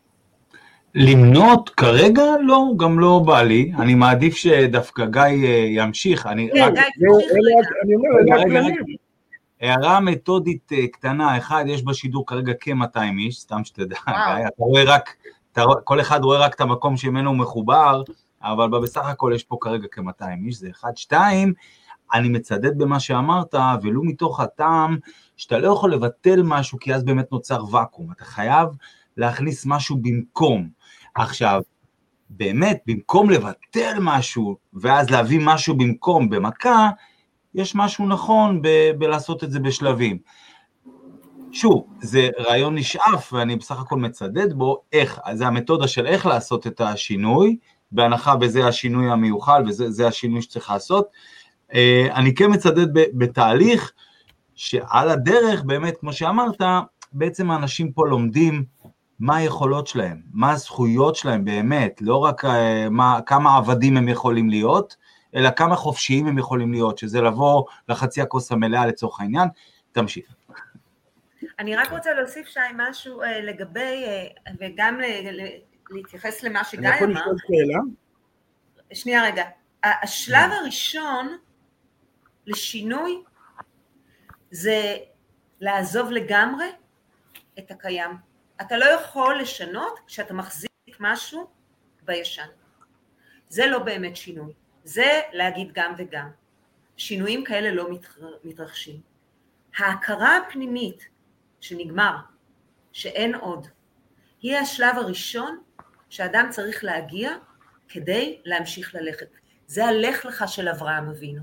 למנות כרגע? לא, גם לא בא לי. אני מעדיף שדווקא גיא ימשיך. אני רק... אני אומר, רגע, רגע. הערה מתודית קטנה, אחד, יש בשידור כרגע כ-מאתיים איש, סתם שתדע, גיא, אתה רואה רק, כל אחד רואה רק את המקום שממנו הוא מחובר, אבל בסך הכל יש פה כרגע כ-מאתיים איש, זה אחד, שתיים, אני מצדד במה שאמרת, ולו מתוך הטעם, שאתה לא יכול לבטל משהו, כי אז באמת נוצר וקום, אתה חייב להכניס משהו במקום. עכשיו, באמת, במקום לבטל משהו, ואז להביא משהו במקום במכה, יש משהו נכון ב- בלעשות את זה בשלבים. שוב, זה רעיון נשאף, ואני בסך הכל מצדד בו, איך, זה המתודה של איך לעשות את השינוי, בהנחה וזה השינוי המיוחל, וזה השינוי שצריך לעשות. אני כן מצדד בתהליך, שעל הדרך, באמת, כמו שאמרת, בעצם האנשים פה לומדים מה היכולות שלהם, מה הזכויות שלהם באמת, לא רק מה, כמה עבדים הם יכולים להיות, אלא כמה חופשיים הם יכולים להיות, שזה לבוא לחצי הכוס המלאה לצורך העניין. תמשיך. אני רק רוצה להוסיף שי משהו לגבי, וגם להתייחס למה שגיא אמר. אני יכול לשאול שאלה? שנייה רגע. השלב הראשון לשינוי זה לעזוב לגמרי את הקיים. אתה לא יכול לשנות כשאתה מחזיק משהו בישן. זה לא באמת שינוי. זה להגיד גם וגם. שינויים כאלה לא מתרחשים. ההכרה הפנימית שנגמר, שאין עוד, היא השלב הראשון שאדם צריך להגיע כדי להמשיך ללכת. זה הלך לך של אברהם אבינו.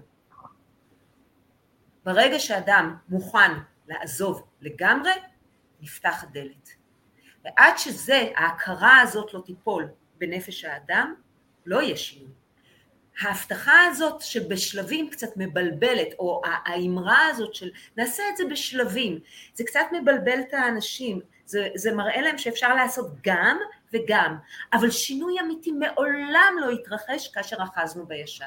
ברגע שאדם מוכן לעזוב לגמרי, נפתח הדלת. ועד שזה, ההכרה הזאת לא תיפול בנפש האדם, לא יהיה שינוי. ההבטחה הזאת שבשלבים קצת מבלבלת, או האמרה הזאת של נעשה את זה בשלבים, זה קצת מבלבל את האנשים, זה, זה מראה להם שאפשר לעשות גם וגם, אבל שינוי אמיתי מעולם לא יתרחש כאשר אחזנו בישן.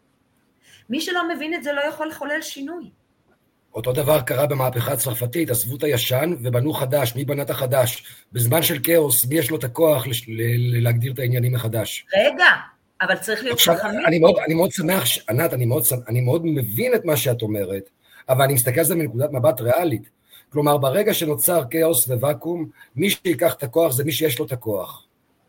מי שלא מבין את זה לא יכול לחולל שינוי. אותו דבר קרה במהפכה הצרפתית, עזבו את הישן ובנו חדש, מי בנה את החדש? בזמן של כאוס, מי יש לו את הכוח להגדיר את העניינים מחדש? רגע, אבל צריך להיות חכמים. אני מאוד, אני מאוד שמח, ענת, אני מאוד, אני מאוד מבין את מה שאת אומרת, אבל אני מסתכל על זה מנקודת מבט ריאלית. כלומר, ברגע שנוצר כאוס וואקום, מי שיקח את הכוח זה מי שיש לו את הכוח.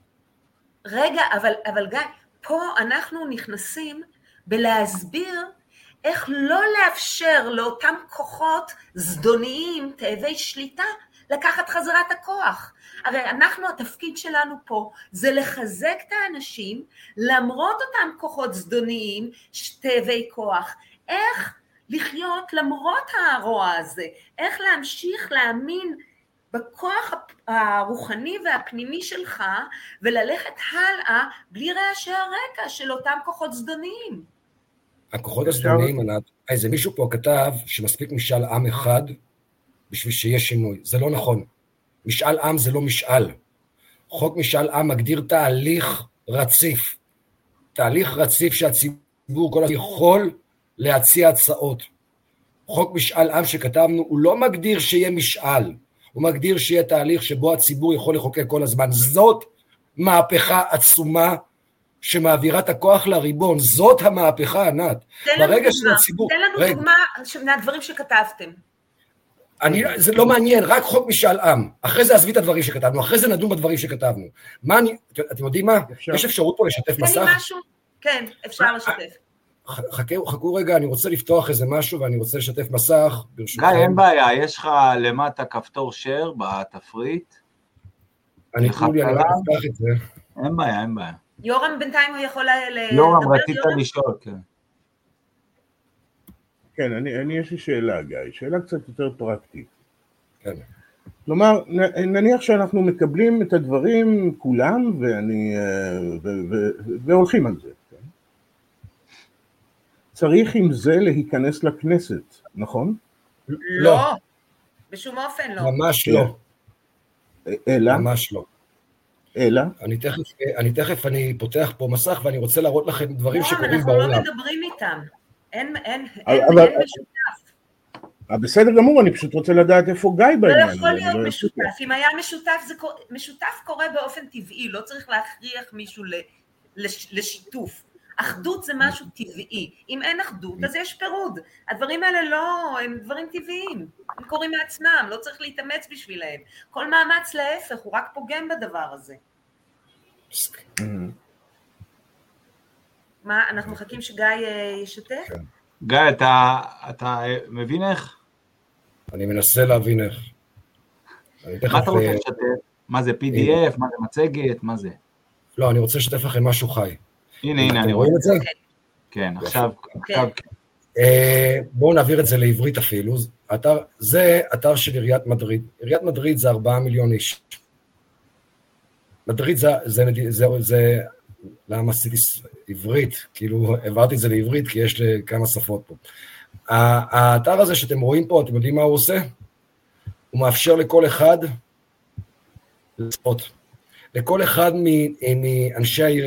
רגע, אבל, אבל גיא, פה אנחנו נכנסים בלהסביר איך לא לאפשר לאותם כוחות זדוניים, תאבי שליטה, לקחת חזרת הכוח. הרי אנחנו, התפקיד שלנו פה, זה לחזק את האנשים, למרות אותם כוחות זדוניים, תאבי כוח. איך לחיות למרות הרוע הזה? איך להמשיך להאמין בכוח הרוחני והפנימי שלך, וללכת הלאה בלי רעשי הרקע של אותם כוחות זדוניים? הכוחות הזדוניים, ענת, איזה מישהו פה כתב שמספיק משאל עם אחד בשביל שיש שינוי. זה לא נכון. משאל עם זה לא משאל. חוק משאל עם מגדיר תהליך רציף. תהליך רציף שהציבור כל הזמן יכול להציע הצעות. חוק משאל עם שכתבנו, הוא לא מגדיר שיהיה משאל. הוא מגדיר שיהיה תהליך שבו הציבור יכול לחוקק כל הזמן. זאת מהפכה עצומה שמעבירה את הכוח לריבון. זאת המהפכה, ענת. תן לנו דוגמה, הציבור... תן לנו רגע. דוגמה מהדברים שכתבתם. אני, זה לא מעניין, רק חוק משאל עם. אחרי זה עזבי את הדברים שכתבנו, אחרי זה נדון בדברים שכתבנו. מה אני, אתם יודעים מה? אפשר. יש אפשרות פה לשתף מסך? תן לי משהו? כן, אפשר לשתף. חכו, חכו רגע, אני רוצה לפתוח איזה משהו, ואני רוצה לשתף מסך, ברשותכם. גיא, אין בעיה, יש לך למטה כפתור share בתפריט. אני תנו לי, אני רק אפתח את זה. אין בעיה, אין בעיה. יורם בינתיים הוא יכול לדבר? יורם, רצית לשאול, כן. כן, אני, אני יש לי שאלה, גיא, שאלה קצת יותר פרקטית. כן. כלומר, נניח שאנחנו מקבלים את הדברים כולם, ואני, ו, ו, ו, והולכים על זה. כן? צריך עם זה להיכנס לכנסת, נכון? לא. בשום אופן לא. ממש לא. אלא? ממש לא. אלא? אני תכף, אני תכף, אני פותח פה מסך, ואני רוצה להראות לכם דברים שקורים אנחנו בעולם. לא מדברים איתם. אין, אין, אבל, אין, אין משותף. בסדר גמור, אני פשוט רוצה לדעת איפה גיא בעניין. לא יכול להיות משותף. אם היה משותף, זה משותף קורה באופן טבעי, לא צריך להכריח מישהו לשיתוף. אחדות זה משהו טבעי. אם אין אחדות, אז יש פירוד. הדברים האלה לא, הם דברים טבעיים. הם קוראים מעצמם, לא צריך להתאמץ בשבילהם. כל מאמץ להפך, הוא רק פוגם בדבר הזה. מה, אנחנו מחכים שגיא ישתף? גיא, אתה, אתה מבין איך? אני מנסה להבין איך. מה אתה רוצה לשתף? מה זה פי די אף? מה זה מצגת? מה זה? לא, אני רוצה לשתף לכם משהו חי. הנה, הנה, אני רואה את זה. כן, עכשיו, עכשיו, בואו נעביר את זה לעברית אפילו, אתר, זה אתר של עיריית מדריד, עיריית מדריד זה ארבעה מיליון איש, מדריד זה, זה, זה, זה, למה עשיתי עברית, כאילו העברתי את זה לעברית כי יש לי כמה שפות פה, האתר הזה שאתם רואים פה, אתם יודעים מה הוא עושה? הוא מאפשר לכל אחד לצפות, לכל אחד מאנשי העיר,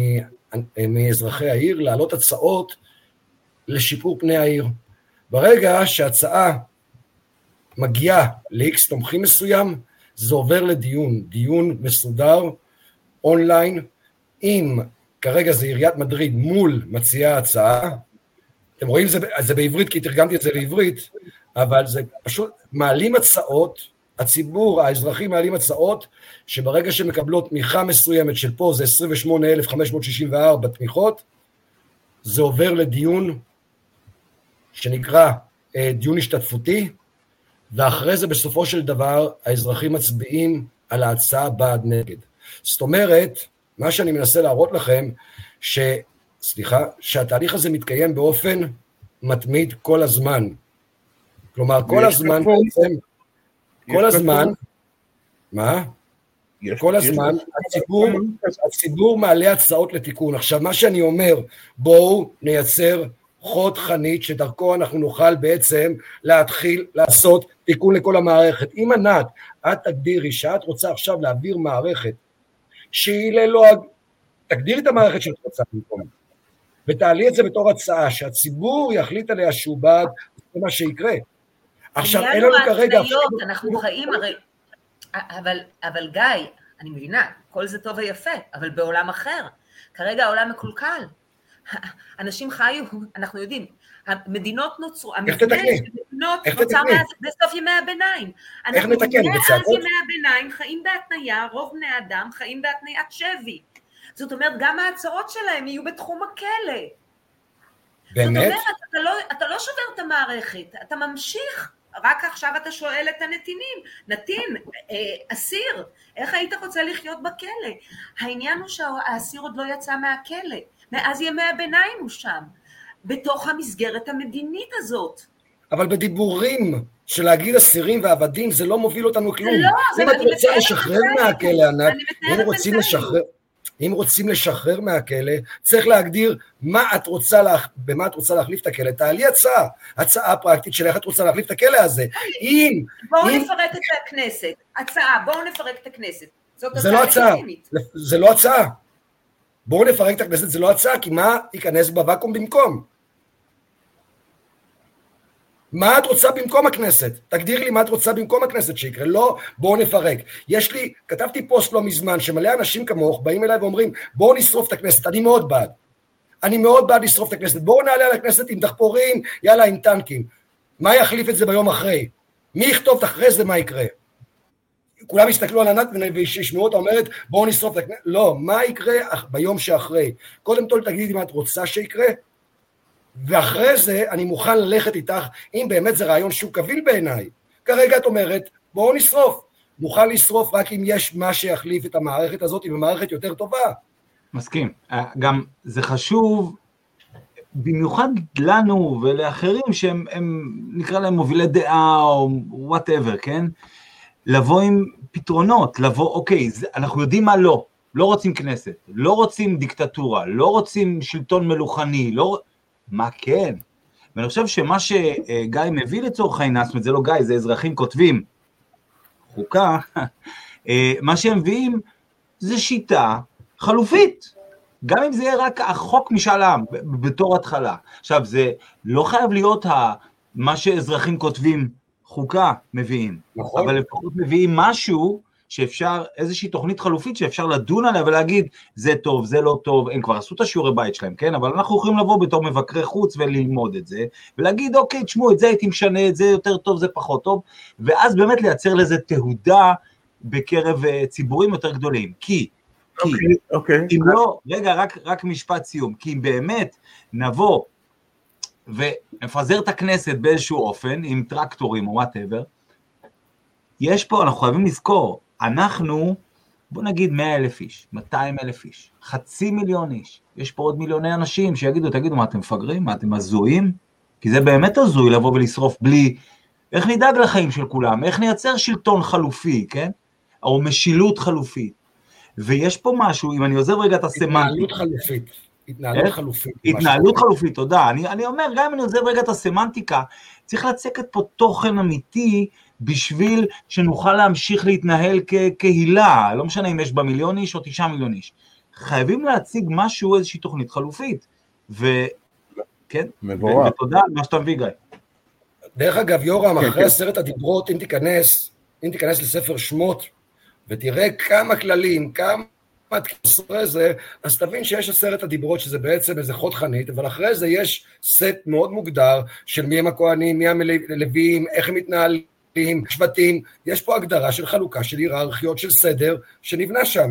מאזרחי העיר, להעלות הצעות לשיפור פני העיר. ברגע שההצעה מגיעה ל-X תומכים מסוים, זה עובר לדיון, דיון מסודר, אונליין, עם, כרגע זה עיריית מדריד מול מציעה ההצעה, אתם רואים, זה, זה בעברית, כי תרגמתי את זה לעברית, אבל זה פשוט מעלים הצעות, הציבור, האזרחים מעלים הצעות, שברגע שמקבלות תמיכה מסוימת של פה, זה עשרים ושמונה אלף חמש מאות שישים וארבע תמיכות, זה עובר לדיון שנקרא אה, דיון השתתפותי, ואחרי זה בסופו של דבר, האזרחים מצביעים על ההצעה בעד נגד. זאת אומרת, מה שאני מנסה להראות לכם, ש, סליחה, שהתהליך הזה מתקיים באופן מתמיד כל הזמן. כלומר, כל הזמן בעצם, כל הזמן, מה? כל הזמן, הציבור, הציבור מעלה הצעות לתיקון. עכשיו, מה שאני אומר, בואו נייצר חוד חנית, שדרכו אנחנו נוכל בעצם להתחיל לעשות תיקון לכל המערכת. אם ענת, את תגדירי שאת רוצה עכשיו להעביר מערכת, שהיא ללא, תגדירי את המערכת שאת רוצה במקום, ותעלי את זה בתור הצעה, שהציבור יחליט עליה שהוא בעד, זה מה שיקרה. עכשיו, אין לנו כרגע... אנחנו חיים הרי... אבל, אבל גיא, אני מבינה, כל זה טוב ויפה, אבל בעולם אחר. כרגע העולם מקולקל. אנשים חיו, אנחנו יודעים, המדינות נוצרו, איך תתקני? המדינות נוצר בסוף ימי הביניים. איך נתקן? מאז ימי הביניים חיים בהתניה, רוב בני אדם חיים בהתניית שבי. זאת אומרת, גם ההצעות שלהם יהיו בתחום הכלא. באמת? זאת אומרת, אתה לא, אתה לא שובר את המערכת, אתה ממשיך, רק עכשיו אתה שואל את הנתינים, נתין, אה, אסיר, איך היית רוצה לחיות בכלא? העניין הוא שהאסיר עוד לא יצא מהכלא, מאז ימי הביניים הוא שם, בתוך המסגרת המדינית הזאת. אבל בדיבורים של להגיד אסירים ועבדים, זה לא מוביל אותנו כלום. זה לא, זה אם את רוצה לשחרר מהכלא, ענת, אם רוצים לשחרר... אם רוצים לשחרר מהכלא, צריך להגדיר מה את רוצה, לה, במה את רוצה להחליף את הכלא. תעלי הצעה, הצעה פרקטית של איך את רוצה להחליף את הכלא הזה. אם... בואו אם... נפרק את הכנסת, הצעה, בואו נפרק את הכנסת. זה לא הצעה, זה לא הצעה. בואו נפרק את הכנסת, זה לא הצעה, כי מה ייכנס בוואקום במקום? מה את רוצה במקום הכנסת? תגדיר לי מה את רוצה במקום הכנסת שיקרה. לא, בואו נפרק. יש לי, כתבתי פוסט לא מזמן, שמלא אנשים כמוך באים אליי ואומרים, בואו נשרוף את הכנסת, אני מאוד בעד. אני מאוד בעד לשרוף את הכנסת. בואו נעלה על הכנסת עם דחפורים, יאללה, עם טנקים. מה יחליף את זה ביום אחרי? מי יכתוב אחרי זה מה יקרה? כולם יסתכלו על ענת וישמעו אותה אומרת, בואו נשרוף את הכנסת. לא, מה יקרה ביום שאחרי? קודם כל תגידי מה את רוצה שיקרה, ואחרי זה אני מוכן ללכת איתך, אם באמת זה רעיון שהוא קביל בעיניי. כרגע את אומרת, בואו נשרוף. מוכן לשרוף רק אם יש מה שיחליף את המערכת הזאת, עם המערכת יותר טובה. מסכים. גם זה חשוב, במיוחד לנו ולאחרים שהם, הם, נקרא להם מובילי דעה או whatever, כן? לבוא עם פתרונות, לבוא, אוקיי, זה, אנחנו יודעים מה לא. לא רוצים כנסת, לא רוצים דיקטטורה, לא רוצים שלטון מלוכני, לא... מה כן? ואני חושב שמה שגיא מביא לצורך העניין, זאת אומרת, זה לא גיא, זה אזרחים כותבים, חוקה, מה שהם מביאים זה שיטה חלופית, גם אם זה יהיה רק החוק משאל העם, בתור התחלה. עכשיו, זה לא חייב להיות מה שאזרחים כותבים חוקה מביאים, נכון. אבל לפחות מביאים משהו, שאפשר, איזושהי תוכנית חלופית שאפשר לדון עליה ולהגיד, זה טוב, זה לא טוב, הם כבר עשו את השיעורי בית שלהם, כן? אבל אנחנו יכולים לבוא בתור מבקרי חוץ וללמוד את זה, ולהגיד, אוקיי, תשמעו, את זה הייתי משנה, את זה יותר טוב, זה פחות טוב, ואז באמת לייצר לזה תהודה בקרב ציבורים יותר גדולים. כי, כי, okay, okay. אם לא, רגע, רק, רק משפט סיום, כי אם באמת נבוא ונפזר את הכנסת באיזשהו אופן, עם טרקטורים או whatever, יש פה, אנחנו חייבים לזכור, אנחנו, בוא נגיד מאה אלף איש, מאתיים אלף איש, חצי מיליון איש, יש פה עוד מיליוני אנשים שיגידו, תגידו, מה אתם מפגרים? מה אתם מזויים? כי זה באמת הזוי לבוא ולשרוף בלי, איך נדאג לחיים של כולם, איך נייצר שלטון חלופי, כן? או משילות חלופית. ויש פה משהו, אם אני עוזב רגע את הסמנטיקה. התנהלות חלופית. התנהלות חלופית. התנהלות חלופית, תודה. אני, אני אומר, גם אם אני עוזב רגע את הסמנטיקה, צריך לצקת פה תוכן אמיתי, בשביל שנוכל להמשיך להתנהל כקהילה, לא משנה אם יש בה מיליון איש או תשעה מיליון איש. חייבים להציג משהו, איזושהי תוכנית חלופית. וכן, מבורך. ותודה על מה שאתה מביא, גיא. דרך אגב, יורם, אחרי עשרת הדיברות, אם תיכנס, אם תיכנס לספר שמות, ותראה כמה כללים, כמה אחרי זה, אז תבין שיש עשרת הדיברות שזה בעצם איזה חוד חנית, אבל אחרי זה יש סט מאוד מוגדר של מי הם הכהנים, מי הלוויים, איך הם מתנהלים, שבטים, יש פה הגדרה של חלוקה, של היררכיות, של סדר, שנבנה שם.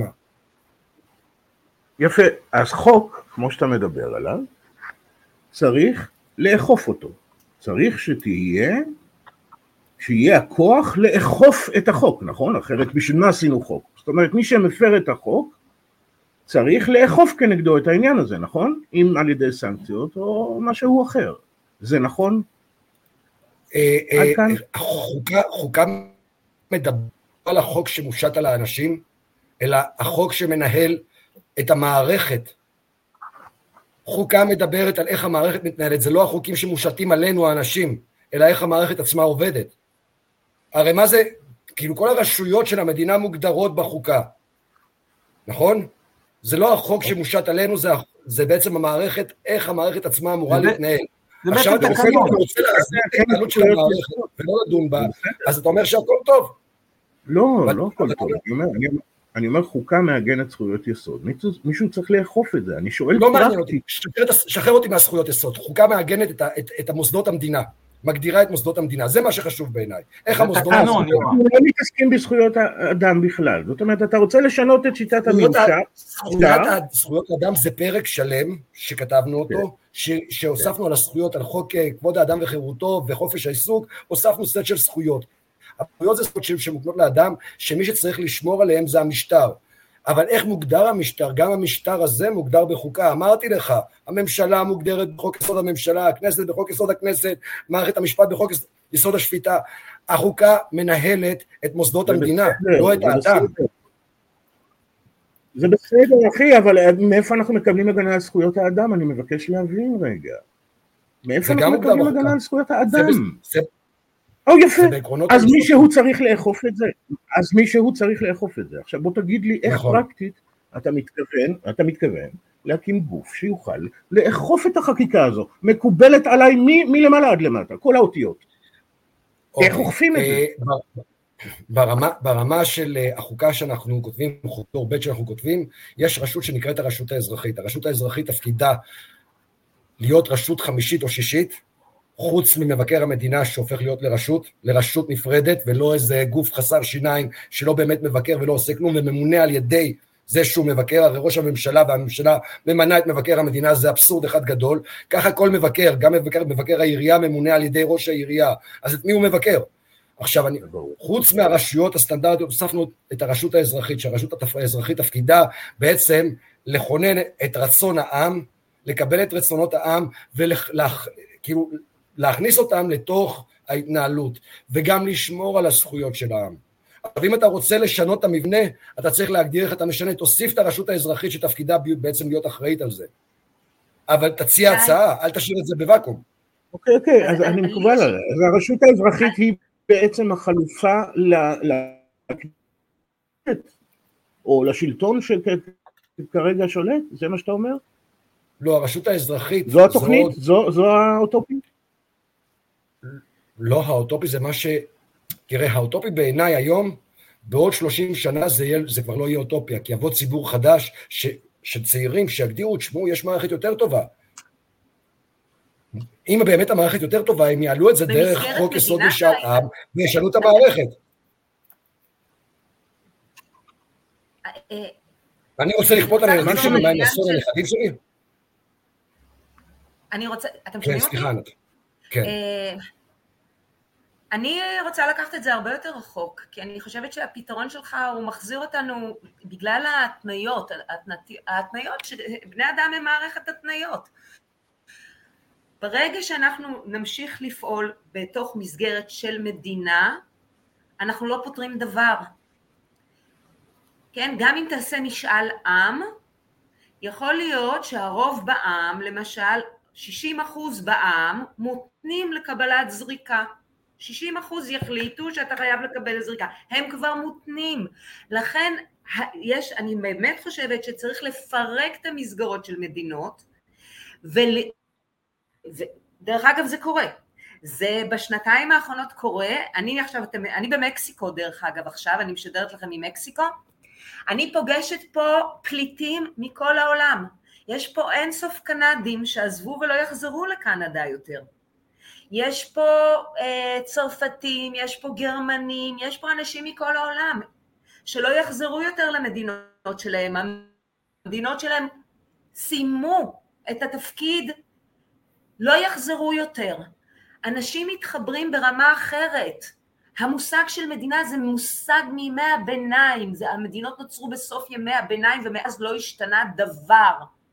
יפה, אז חוק, כמו שאתה מדבר עליו, צריך לאכוף אותו. צריך שתהיה, שיהיה הכוח לאכוף את החוק, נכון? אחרת בשביל מה עשינו חוק? זאת אומרת, מי שמפר את החוק, צריך לאכוף כנגדו את העניין הזה, נכון? אם על ידי סנקציות או משהו אחר. זה נכון? עד כאן? חוקה מדבר על החוק שמושת על האנשים, אלא החוק שמנהל את המערכת. חוקה מדברת על איך המערכת מתנהלת, זה לא החוקים שמושתים עלינו האנשים, אלא איך המערכת עצמה עובדת. הרי מה זה, כאילו כל הרשויות של המדינה מוגדרות בחוקה, נכון? זה לא החוק שמושת עלינו, זה, זה בעצם המערכת, איך המערכת עצמה אמורה זה, להתנהל. זה עכשיו אתה רוצה, אתה רוצה להסביר את ההתנהלות של המערכת ולא לדון בה, אז אתה אומר שהכל טוב. לא, לא הכל טוב. אני אומר, אני, אני אומר חוקה מעגנת זכויות יסוד. מישהו, מישהו צריך לאכוף את זה. אני שואל לא מעניין אותי, שחרר אותי מהזכויות יסוד. חוקה מעגנת את, את, את המוסדות המדינה. מגדירה את מוסדות המדינה, זה מה שחשוב בעיניי. איך המוסדות המדינה? אנחנו לא מתעסקים בזכויות האדם בכלל, זאת אומרת, אתה רוצה לשנות את שיטת הממשק? זכויות האדם זה פרק שלם, שכתבנו אותו, שהוספנו על הזכויות, על חוק כבוד האדם וחירותו וחופש העיסוק, הוספנו סט של זכויות. הזכויות זה זכויות שמוקנות לאדם, שמי שצריך לשמור עליהם זה המשטר. אבל איך מוגדר המשטר? גם המשטר הזה מוגדר בחוקה. אמרתי לך, הממשלה מוגדרת בחוק יסוד הממשלה, הכנסת בחוק יסוד הכנסת, מערכת המשפט בחוק יסוד השפיטה. החוקה מנהלת את מוסדות המדינה, לא את האדם. זה בסדר, אחי, אבל מאיפה אנחנו מקבלים הגנה על זכויות האדם? אני מבקש להבין רגע. מאיפה אנחנו מקבלים הגנה על זכויות האדם? או יפה, אז מישהו צריך לאכוף את זה, אז מישהו צריך לאכוף את זה. עכשיו בוא תגיד לי איך פרקטית אתה מתכוון, אתה מתכוון להקים גוף שיוכל לאכוף את החקיקה הזו, מקובלת עליי מלמעלה עד למטה, כל האותיות. איך אוכפים את זה? ברמה של החוקה שאנחנו כותבים, חוק דור ב' שאנחנו כותבים, יש רשות שנקראת הרשות האזרחית. הרשות האזרחית תפקידה להיות רשות חמישית או שישית, חוץ ממבקר המדינה שהופך להיות לרשות, לרשות נפרדת, ולא איזה גוף חסר שיניים שלא באמת מבקר ולא עושה כלום, וממונה על ידי זה שהוא מבקר, הרי ראש הממשלה והממשלה ממנה את מבקר המדינה, זה אבסורד אחד גדול, ככה כל מבקר, גם מבקר, מבקר העירייה ממונה על ידי ראש העירייה, אז את מי הוא מבקר? עכשיו, אני, חוץ מהרשויות הסטנדרטיות, הוספנו את הרשות האזרחית, שהרשות האזרחית תפקידה בעצם לכונן את רצון העם, לקבל את רצונות העם, וכאילו, להכניס אותם לתוך ההתנהלות, וגם לשמור על הזכויות של העם. אבל אם אתה רוצה לשנות את המבנה, אתה צריך להגדיר איך אתה משנה, תוסיף את הרשות האזרחית שתפקידה בעצם להיות אחראית על זה. אבל תציע הצעה, אל תשאיר את זה בוואקום. אוקיי, אוקיי, אז אני מקובל עליה. אז הרשות האזרחית היא בעצם החלופה או לשלטון שכרגע שולט, זה מה שאתה אומר? לא, הרשות האזרחית... זו התוכנית? זו האוטופית? לא, האוטופי זה מה ש... תראה, האוטופי בעיניי היום, בעוד שלושים שנה זה, יהיה, זה כבר לא יהיה אוטופיה, כי יבוא ציבור חדש ש, שצעירים שיגדירו, תשמעו, יש מערכת יותר טובה. אם באמת המערכת יותר טובה, הם יעלו את זה דרך חוק יסוד משאל עם, וישנו את המערכת. אני רוצה לכפות על הנאמן שלי, מה הם עשו לנכדים שלי? אני רוצה, אתם שומעים אותי? סליחה, כן. אני רוצה לקחת את זה הרבה יותר רחוק, כי אני חושבת שהפתרון שלך הוא מחזיר אותנו בגלל ההתניות, ההתניות שבני אדם הם מערכת התניות. ברגע שאנחנו נמשיך לפעול בתוך מסגרת של מדינה, אנחנו לא פותרים דבר. כן, גם אם תעשה משאל עם, יכול להיות שהרוב בעם, למשל שישים אחוז בעם, מותנים לקבלת זריקה. שישים אחוז יחליטו שאתה חייב לקבל זריקה. הם כבר מותנים. לכן יש, אני באמת חושבת שצריך לפרק את המסגרות של מדינות, ול... ודרך אגב זה קורה. זה בשנתיים האחרונות קורה. אני עכשיו, אני במקסיקו דרך אגב עכשיו, אני משדרת לכם ממקסיקו. אני פוגשת פה פליטים מכל העולם. יש פה אינסוף קנדים שעזבו ולא יחזרו לקנדה יותר. יש פה אה, צרפתים, יש פה גרמנים, יש פה אנשים מכל העולם שלא יחזרו יותר למדינות שלהם. המדינות שלהם סיימו את התפקיד, לא יחזרו יותר. אנשים מתחברים ברמה אחרת. המושג של מדינה זה מושג מימי הביניים, זה, המדינות נוצרו בסוף ימי הביניים ומאז לא השתנה דבר.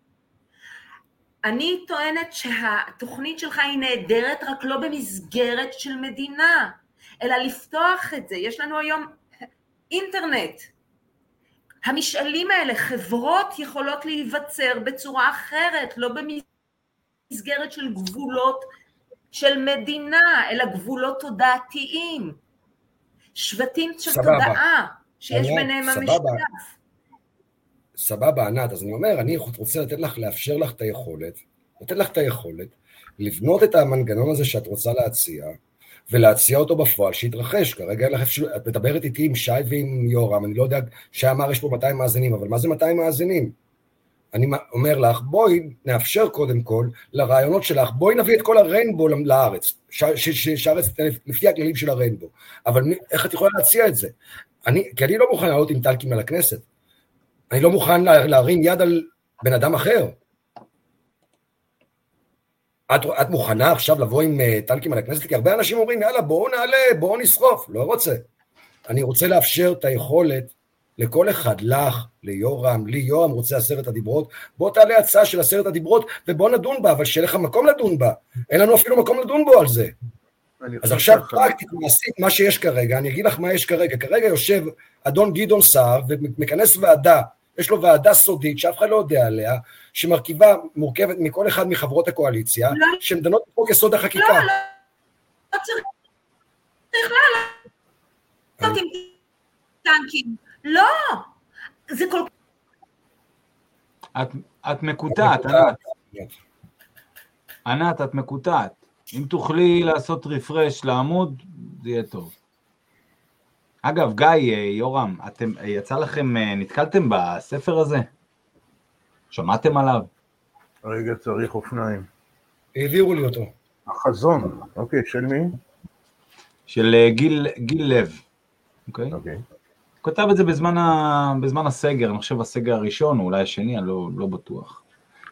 אני טוענת שהתוכנית שלך היא נהדרת, רק לא במסגרת של מדינה, אלא לפתוח את זה. יש לנו היום אינטרנט. המשאלים האלה, חברות יכולות להיווצר בצורה אחרת, לא במסגרת של גבולות של מדינה, אלא גבולות תודעתיים. שבטים של סבבה. תודעה, שיש ענת, ביניהם סבבה. המשותף. סבבה, ענת, אז אני אומר, אני רוצה לתת לך, לאפשר לך את היכולת, לתת לך את היכולת, לבנות את המנגנון הזה שאת רוצה להציע, ולהציע אותו בפועל, שיתרחש. כרגע לך, את מדברת איתי עם שי ועם יורם, אני לא יודע, שי אמר יש פה מאתיים מאזינים, אבל מה זה מאתיים מאזינים? אני אומר לך, בואי נאפשר קודם כל לרעיונות שלך, בואי נביא את כל הריינבו לארץ, שהארץ לפי הכללים של הריינבו, אבל איך את יכולה להציע את זה? אני, כי אני לא מוכן לעלות עם טנקים על הכנסת, אני לא מוכן להרים יד על בן אדם אחר. את, את מוכנה עכשיו לבוא עם uh, טנקים על הכנסת? כי הרבה אנשים אומרים, יאללה, בואו נעלה, בואו נשרוף. לא רוצה. אני רוצה לאפשר את היכולת לכל אחד, לך, ליורם, לי, יורם רוצה עשרת הדיברות, בוא תעלה הצעה של עשרת הדיברות, ובוא נדון בה, אבל שיהיה לך מקום לדון בה. אין לנו אפילו מקום לדון בו על זה. אז עכשיו פרקטית, מעשית, מה שיש כרגע, אני אגיד לך מה יש כרגע. כרגע יושב אדון גדעון סער, ומכנס ועדה, יש לו ועדה סודית, שאף אחד לא יודע עליה, שמרכיבה, מורכבת מכל אחד מחברות הקואליציה, לא. שמדנות חוק יסוד החקיקה. לא, לא, לא צריך, צריך לעלות עם טנקים. לא, זה כל... את, את מקוטעת, ענת. ענת, את מקוטעת. אם תוכלי לעשות רפרש לעמוד, זה יהיה טוב. אגב, גיא, יורם, אתם, יצא לכם, נתקלתם בספר הזה? שמעתם עליו? רגע, צריך אופניים. העבירו לי אותו. החזון, אוקיי, של מי? של גיל, גיל לב. אוקיי? אוקיי. הוא כתב את זה בזמן, ה, בזמן הסגר, אני חושב הסגר הראשון, או אולי השני, אני לא, לא בטוח.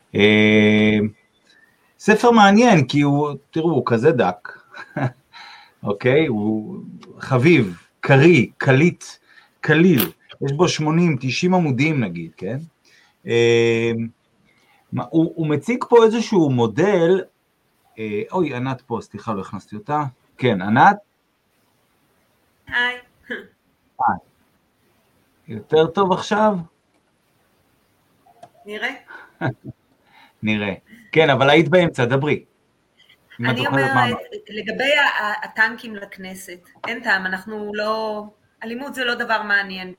ספר מעניין, כי הוא, תראו, הוא כזה דק, אוקיי? הוא חביב, קרי, קליט, קליל, יש בו שמונים תשעים עמודים נגיד, כן? הוא, הוא מציג פה איזשהו מודל, אוי, ענת פה, סליחה, לא הכנסתי אותה, כן, ענת? היי. היי. יותר טוב עכשיו? נראה. נראה. כן, אבל היית באמצע, דברי. אני אומרת, לגבי הטנקים לכנסת, אין טעם, אנחנו לא... אלימות זה לא דבר מעניין.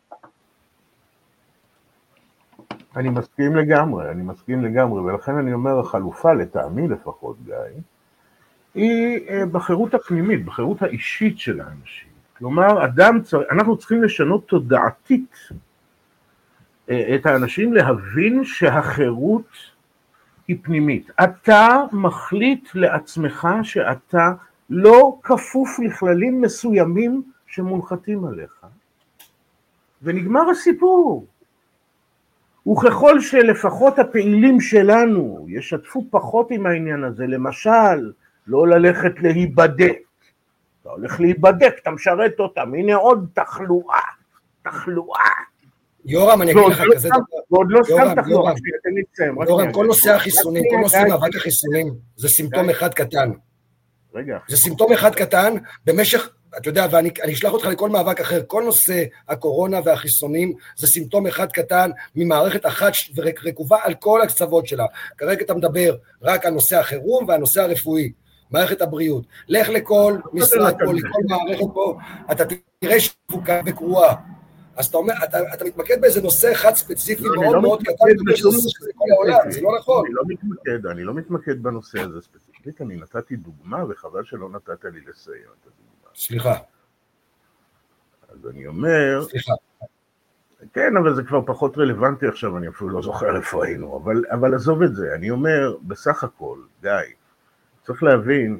אני מסכים לגמרי, אני מסכים לגמרי, ולכן אני אומר, החלופה לטעמי לפחות, גיא, היא בחירות הפנימית, בחירות האישית של האנשים. כלומר, אדם, אנחנו צריכים לשנות תודעתית את האנשים להבין שהחירות היא פנימית. אתה מחליט לעצמך שאתה לא כפוף לכללים מסוימים שמונחתים עליך. ונגמר הסיפור. וככל שלפחות הפעילים שלנו ישתפו פחות עם העניין הזה, למשל, לא ללכת להיבדק. אתה הולך להיבדק, אתה משרת אותם, הנה עוד תחלואה, תחלואה. יורם, אני אגיד לך כזה דבר. ועוד לא סתם תחלואה, תן לי לסיים. יורם, כל נושא החיסונים, כל נושא מאבק החיסונים, זה סימפטום אחד קטן. רגע. זה סימפטום אחד קטן, במשך, אתה יודע, ואני אשלח אותך לכל מאבק אחר, כל נושא הקורונה והחיסונים, זה סימפטום אחד קטן, ממערכת אחת ורקובה על כל הקצוות שלה. כרגע אתה מדבר רק על נושא החירום והנושא הרפואי, מערכת הבריאות. לך לכל משרד פה, לכל מערכת פה, אתה תראה שפוקה וקרואה. אז אתה אומר, אתה, אתה מתמקד באיזה נושא אחד ספציפי מאוד מאוד קטן, זה לא נכון. אני לא מתמקד, אני לא מתמקד בנושא הזה ספציפית, אני נתתי דוגמה, וחבל שלא נתת לי לסיים את הדוגמה. סליחה. אז אני אומר... סליחה. כן, אבל זה כבר פחות רלוונטי עכשיו, אני אפילו לא זוכר איפה היינו, אבל, אבל עזוב את זה, אני אומר, בסך הכל, די, צריך להבין,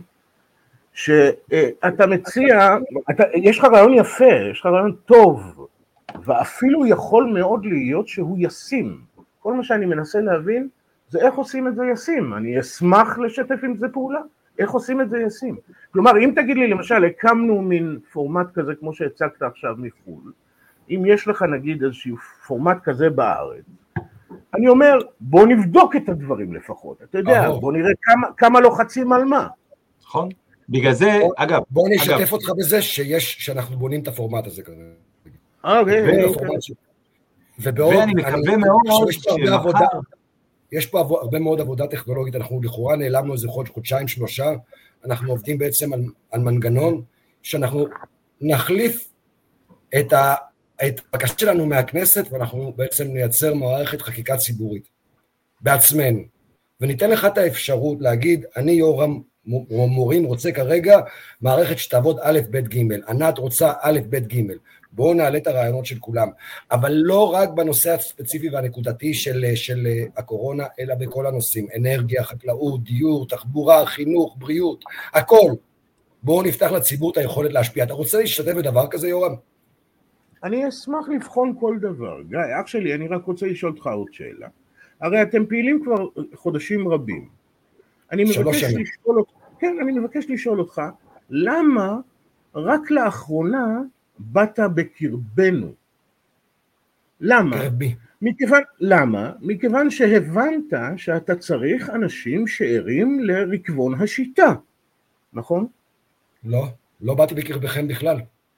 שאתה מציע, אתה, יש לך רעיון יפה, יש לך רעיון טוב, ואפילו יכול מאוד להיות שהוא ישים. כל מה שאני מנסה להבין, זה איך עושים את זה ישים. אני אשמח לשתף עם זה פעולה, איך עושים את זה ישים. כלומר, אם תגיד לי, למשל, הקמנו מין פורמט כזה, כמו שהצגת עכשיו מחול, אם יש לך נגיד איזשהו פורמט כזה בארץ, אני אומר, בוא נבדוק את הדברים לפחות, אתה יודע, בוא נראה כמה, כמה לוחצים על מה. נכון? בגלל זה, אגב... בוא נשתף אותך בזה שיש, שאנחנו בונים את הפורמט הזה כזה. אוקיי. ואני מקווה מאוד שמחר... יש פה הרבה מאוד עבודה טכנולוגית, אנחנו לכאורה נעלמנו איזה חודש, חודשיים, שלושה, אנחנו עובדים בעצם על, על מנגנון, שאנחנו נחליף את ה... את הבקשה שלנו מהכנסת, ואנחנו בעצם נייצר מערכת חקיקה ציבורית, בעצמנו, וניתן לך את האפשרות להגיד, אני יורם מורים רוצה כרגע מערכת שתעבוד א' ב' ג', ענת רוצה א' ב' ג', בואו נעלה את הרעיונות של כולם, אבל לא רק בנושא הספציפי והנקודתי של, של הקורונה, אלא בכל הנושאים, אנרגיה, חקלאות, דיור, תחבורה, חינוך, בריאות, הכל. בואו נפתח לציבור את היכולת להשפיע. אתה רוצה להשתתף בדבר כזה, יורם? אני אשמח לבחון כל דבר. גיא, אח שלי, אני רק רוצה לשאול אותך עוד שאלה. הרי אתם פעילים כבר חודשים רבים. אני מבקש לשאול אותך, כן, אני מבקש לשאול אותך, למה רק לאחרונה באת בקרבנו? למה? מכיוון, למה? מכיוון שהבנת שאתה צריך אנשים שערים לרקבון השיטה, נכון? לא, לא באתי בקרבכם בכלל.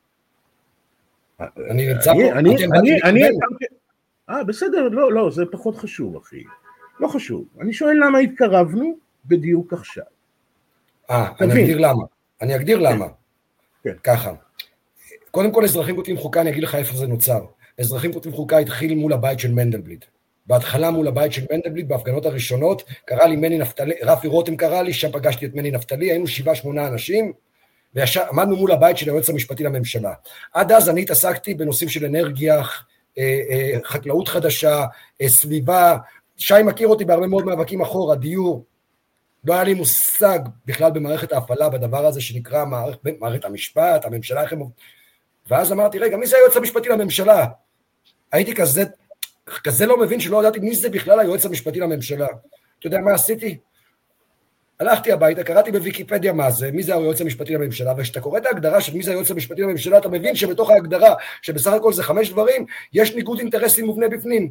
אני נמצא פה, אני, אני, אני, אה, בסדר, לא, לא, זה פחות חשוב, אחי. לא חשוב. אני שואל למה התקרבנו בדיוק עכשיו. אה, אני אגדיר למה. אני אגדיר למה. ככה. קודם כל, אזרחים כותבים חוקה, אני אגיד לך איפה זה נוצר. אזרחים כותבים חוקה התחיל מול הבית של מנדלבליט. בהתחלה מול הבית של מנדלבליט, בהפגנות הראשונות, קרא לי מני נפתלי, רפי רותם קרא לי, שם פגשתי את מני נפתלי, היינו שבעה, שמונה אנשים, ועמדנו מול הבית של היועץ המשפטי לממשלה. עד אז אני התעסקתי בנושאים של אנרגיה, חקלאות חדשה, סביבה, שי מכיר אותי בהרבה מאוד מאבקים אחורה, דיור, לא היה לי מושג בכלל במערכת ההפעלה, בדבר הזה שנקרא מערכת, מערכת המשפט, הממשלה, ואז אמרתי, רגע, מי זה היועץ המשפטי לממשלה? הייתי כזה, כזה לא מבין שלא ידעתי מי זה בכלל היועץ המשפטי לממשלה. אתה יודע מה עשיתי? הלכתי הביתה, קראתי בוויקיפדיה מה זה, מי זה היועץ המשפטי לממשלה, וכשאתה קורא את ההגדרה של מי זה היועץ המשפטי לממשלה, אתה מבין שבתוך ההגדרה, שבסך הכל זה חמש דברים, יש ניגוד אינטרסים מובנה בפנים.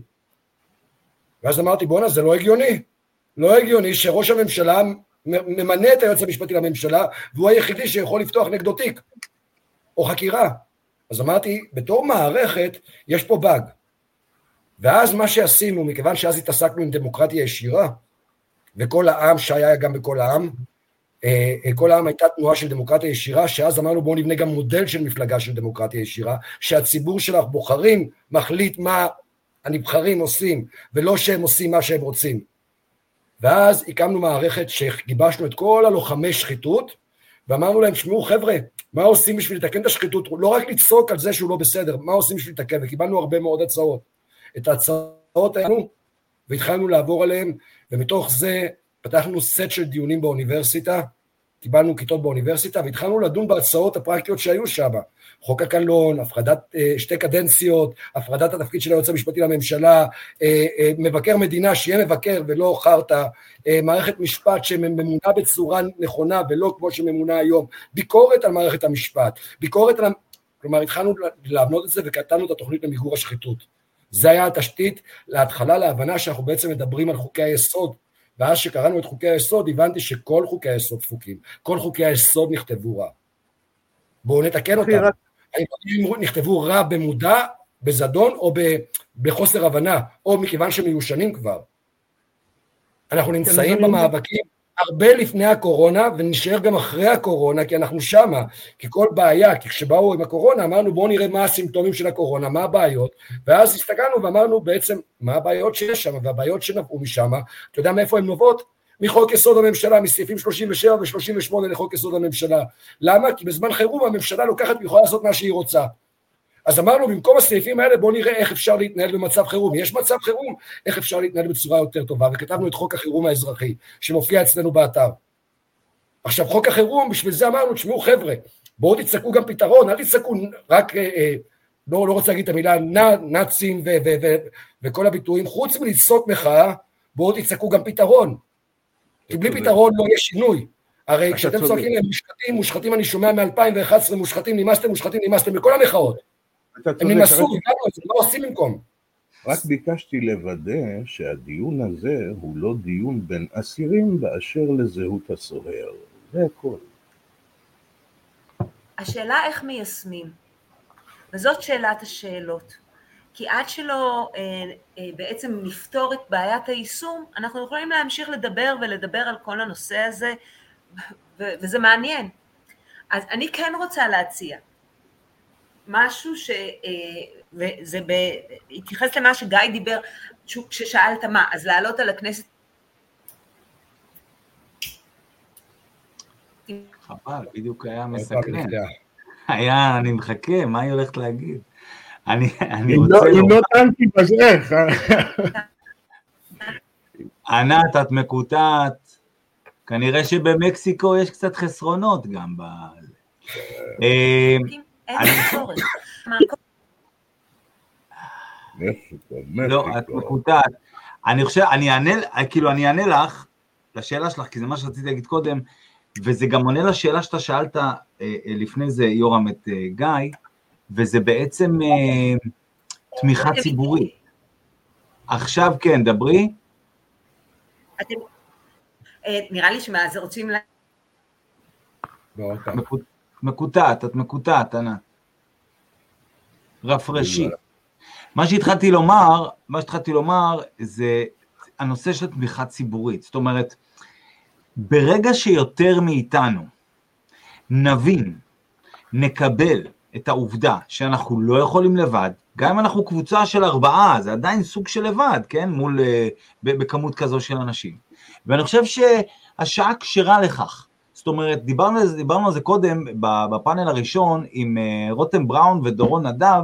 ואז אמרתי, בוא'נה, זה לא הגיוני. לא הגיוני שראש הממשלה ממנה את היועץ המשפטי לממשלה, והוא היחידי שיכול לפתוח נגדו תיק, או חקירה. אז אמרתי, בתור מערכת, יש פה באג. ואז מה שעשינו, מכיוון שאז התעסקנו עם דמוקרטיה ישירה, וכל העם שהיה גם בכל העם, כל העם הייתה תנועה של דמוקרטיה ישירה, שאז אמרנו בואו נבנה גם מודל של מפלגה של דמוקרטיה ישירה, שהציבור שלך בוחרים, מחליט מה הנבחרים עושים, ולא שהם עושים מה שהם רוצים. ואז הקמנו מערכת שגיבשנו את כל הלוחמי שחיתות, ואמרנו להם, שמעו חבר'ה, מה עושים בשביל לתקן את השחיתות? לא רק לצעוק על זה שהוא לא בסדר, מה עושים בשביל לתקן? וקיבלנו הרבה מאוד הצעות. את ההצעות האלו, והתחלנו לעבור עליהם, ומתוך זה פתחנו סט של דיונים באוניברסיטה, קיבלנו כיתות באוניברסיטה, והתחלנו לדון בהצעות הפרקטיות שהיו שם, חוק הקלון, הפרדת שתי קדנציות, הפרדת התפקיד של היועץ המשפטי לממשלה, מבקר מדינה שיהיה מבקר ולא חרטה, מערכת משפט שממונה בצורה נכונה ולא כמו שממונה היום, ביקורת על מערכת המשפט, ביקורת על... כלומר, התחלנו להבנות את זה וכתבנו את התוכנית למיגור השחיתות. זה היה התשתית להתחלה להבנה שאנחנו בעצם מדברים על חוקי היסוד, ואז שקראנו את חוקי היסוד, הבנתי שכל חוקי היסוד דפוקים, כל חוקי היסוד נכתבו רע. בואו נתקן אותם. האם נכתבו רע במודע, בזדון, או בחוסר הבנה, או מכיוון שמיושנים כבר. אנחנו נמצאים במאבקים הרבה לפני הקורונה, ונשאר גם אחרי הקורונה, כי אנחנו שמה, כי כל בעיה, כי כשבאו עם הקורונה, אמרנו בואו נראה מה הסימפטומים של הקורונה, מה הבעיות, ואז הסתכלנו ואמרנו בעצם מה הבעיות שיש שם, והבעיות שנבעו משם, אתה יודע מאיפה הן נובעות? מחוק יסוד הממשלה, מסעיפים שלושים ושבע ו-שלושים ושמונה לחוק יסוד הממשלה. למה? כי בזמן חירום הממשלה לוקחת ויכולה לעשות מה שהיא רוצה. אז אמרנו, במקום הסעיפים האלה, בואו נראה איך אפשר להתנהל במצב חירום. יש מצב חירום, איך אפשר להתנהל בצורה יותר טובה, וכתבנו את חוק החירום האזרחי, שמופיע אצלנו באתר. עכשיו, חוק החירום, בשביל זה אמרנו, תשמעו חבר'ה, בואו תצעקו גם פתרון, אל תצעקו רק, אה, אה, לא, לא רוצה להגיד את המילה, נאצים ו- ו- ו- וכל הביטויים, חוץ מלצעוק מחאה, בואו תצעקו גם פתרון. כי בלי פתרון לא יהיה שינוי. הרי כשאתם צועקים להם מושחתים, מושחתים אני שומע מ-אלפיים ואחת עשרה, מושחתים, נמאסתם, מושחתים, נמאסתם, בכל המחאות. הם נמאסו, מה עושים במקום? רק ביקשתי לוודא שהדיון הזה הוא לא דיון בין אסירים באשר לזהות הסוהר. זה הכל. השאלה איך מיישמים, וזאת שאלת השאלות. כי עד שלא אה, אה, בעצם נפתור את בעיית היישום, אנחנו יכולים להמשיך לדבר ולדבר על כל הנושא הזה, ו- וזה מעניין. אז אני כן רוצה להציע משהו ש... אה, וזה התייחס למה שגיא דיבר, כששאלת מה, אז לעלות על הכנסת... חבל, בדיוק היה מסקרן. היה, אני מחכה, מה היא הולכת להגיד? אני, אני רוצה... אם לא טנקי, אז איך? ענת, את מקוטעת. כנראה שבמקסיקו יש קצת חסרונות גם ב... אין צורך. לא, את מקוטעת. אני חושב, אני אענה, כאילו אני אענה לך, לשאלה שלך, כי זה מה שרציתי להגיד קודם, וזה גם עונה לשאלה שאתה שאלת לפני זה, יורם, את גיא, וזה בעצם תמיכה ציבורית. עכשיו כן, דברי. נראה לי שמה, זה רוצים לה... מקוטעת, את מקוטעת, ענת. רפרשי. מה שהתחלתי לומר, מה שהתחלתי לומר, זה הנושא של תמיכה ציבורית. זאת אומרת, ברגע שיותר מאיתנו נבין, נקבל את העובדה שאנחנו לא יכולים לבד, גם אם אנחנו קבוצה של ארבעה, זה עדיין סוג של לבד, כן? מול, בכמות כזו של אנשים. ואני חושב שהשעה קשרה לכך. זאת אומרת, דיברנו על זה, דיברנו על זה קודם, בפאנל הראשון, עם רותם בראון ודורון נדב,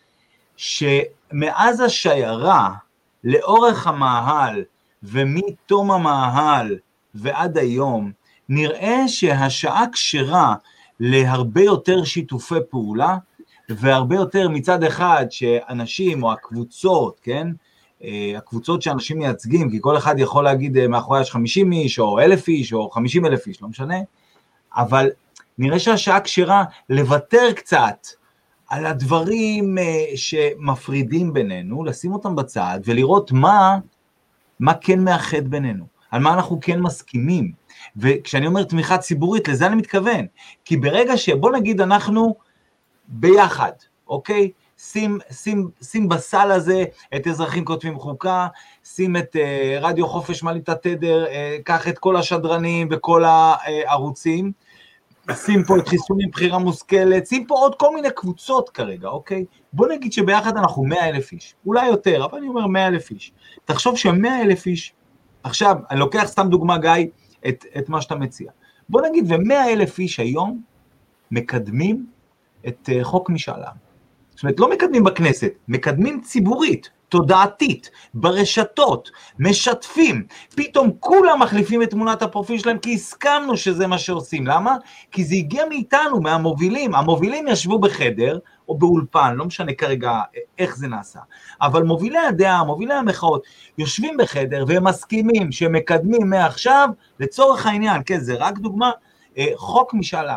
שמאז השיירה, לאורך המאהל, ומתום המאהל ועד היום, נראה שהשעה קשרה להרבה יותר שיתופי פעולה, והרבה יותר מצד אחד שאנשים או הקבוצות, כן, הקבוצות שאנשים מייצגים, כי כל אחד יכול להגיד מאחורי יש חמישים איש, או אלף איש, או חמישים אלף איש, לא משנה, אבל נראה שהשעה קשרה לוותר קצת על הדברים שמפרידים בינינו, לשים אותם בצד, ולראות מה, מה כן מאחד בינינו, על מה אנחנו כן מסכימים, וכשאני אומר תמיכה ציבורית, לזה אני מתכוון, כי ברגע שבוא נגיד אנחנו ביחד, אוקיי? שים, שים, שים בסל הזה את אזרחים כותבים חוקה, שים את uh, רדיו חופש מעלים את התדר, uh, קח את כל השדרנים וכל הערוצים, שים פה את חיסונים בחירה מושכלת, שים פה עוד כל מיני קבוצות כרגע, אוקיי? בוא נגיד שביחד אנחנו מאה אלף איש, אולי יותר, אבל אני אומר מאה אלף איש. תחשוב ש-מאה אלף איש, עכשיו, אני לוקח סתם דוגמה גיא, את, את מה שאתה מציע. בוא נגיד, ו-מאה אלף איש היום מקדמים את uh, חוק משאל עם. זאת אומרת, לא מקדמים בכנסת, מקדמים ציבורית, תודעתית, ברשתות, משתפים, פתאום כולם מחליפים את תמונת הפרופיל שלהם, כי הסכמנו שזה מה שעושים. למה? כי זה הגיע מאיתנו, מהמובילים. המובילים ישבו בחדר, או באולפן, לא משנה כרגע איך זה נעשה, אבל מובילי הדעה, מובילי המחאות, יושבים בחדר, והם מסכימים שמקדמים מעכשיו, לצורך העניין, כן, זה רק דוגמה, חוק משאל עם.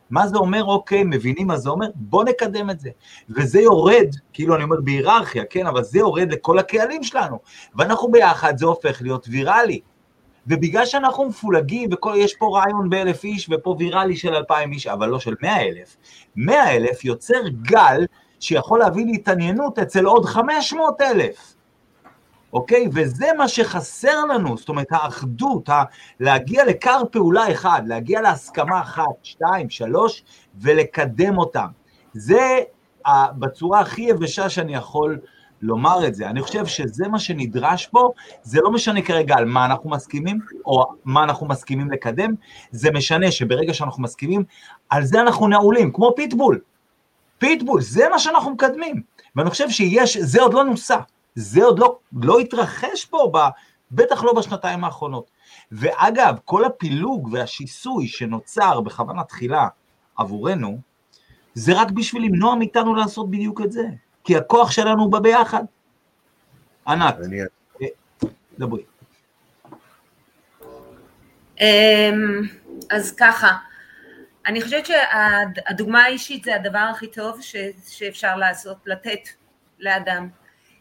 מה זה אומר? אוקיי, מבינים מה זה אומר? בוא נקדם את זה. וזה יורד, כאילו אני אומר בהיררכיה, כן, אבל זה יורד לכל הקהלים שלנו, ואנחנו ביחד, זה הופך להיות ויראלי. ובגלל שאנחנו מפולגים, ויש פה רעיון באלף איש, ופה ויראלי של אלפיים איש, אבל לא של מאה אלף, מאה אלף יוצר גל שיכול להביא להתעניינות אצל עוד חמש מאות אלף. אוקיי? וזה מה שחסר לנו, זאת אומרת, האחדות, ה- להגיע לקר פעולה אחד, להגיע להסכמה אחת, שתיים, שלוש, ולקדם אותם. זה ה- בצורה הכי יבשה שאני יכול לומר את זה. אני חושב שזה מה שנדרש פה, זה לא משנה כרגע על מה אנחנו מסכימים, או מה אנחנו מסכימים לקדם, זה משנה שברגע שאנחנו מסכימים, על זה אנחנו נעולים, כמו פיטבול. פיטבול, זה מה שאנחנו מקדמים. ואני חושב שיש, זה עוד לא נוסע. זה עוד לא, לא התרחש פה, ב, בטח לא בשנתיים האחרונות. ואגב, כל הפילוג והשיסוי שנוצר בכוונה תחילה עבורנו, זה רק בשביל למנוע מאיתנו לעשות בדיוק את זה. כי הכוח שלנו הוא ביחד. ענת, דברי. אז ככה, אני חושבת שהדוגמה האישית זה הדבר הכי טוב שאפשר לעשות, לתת לאדם.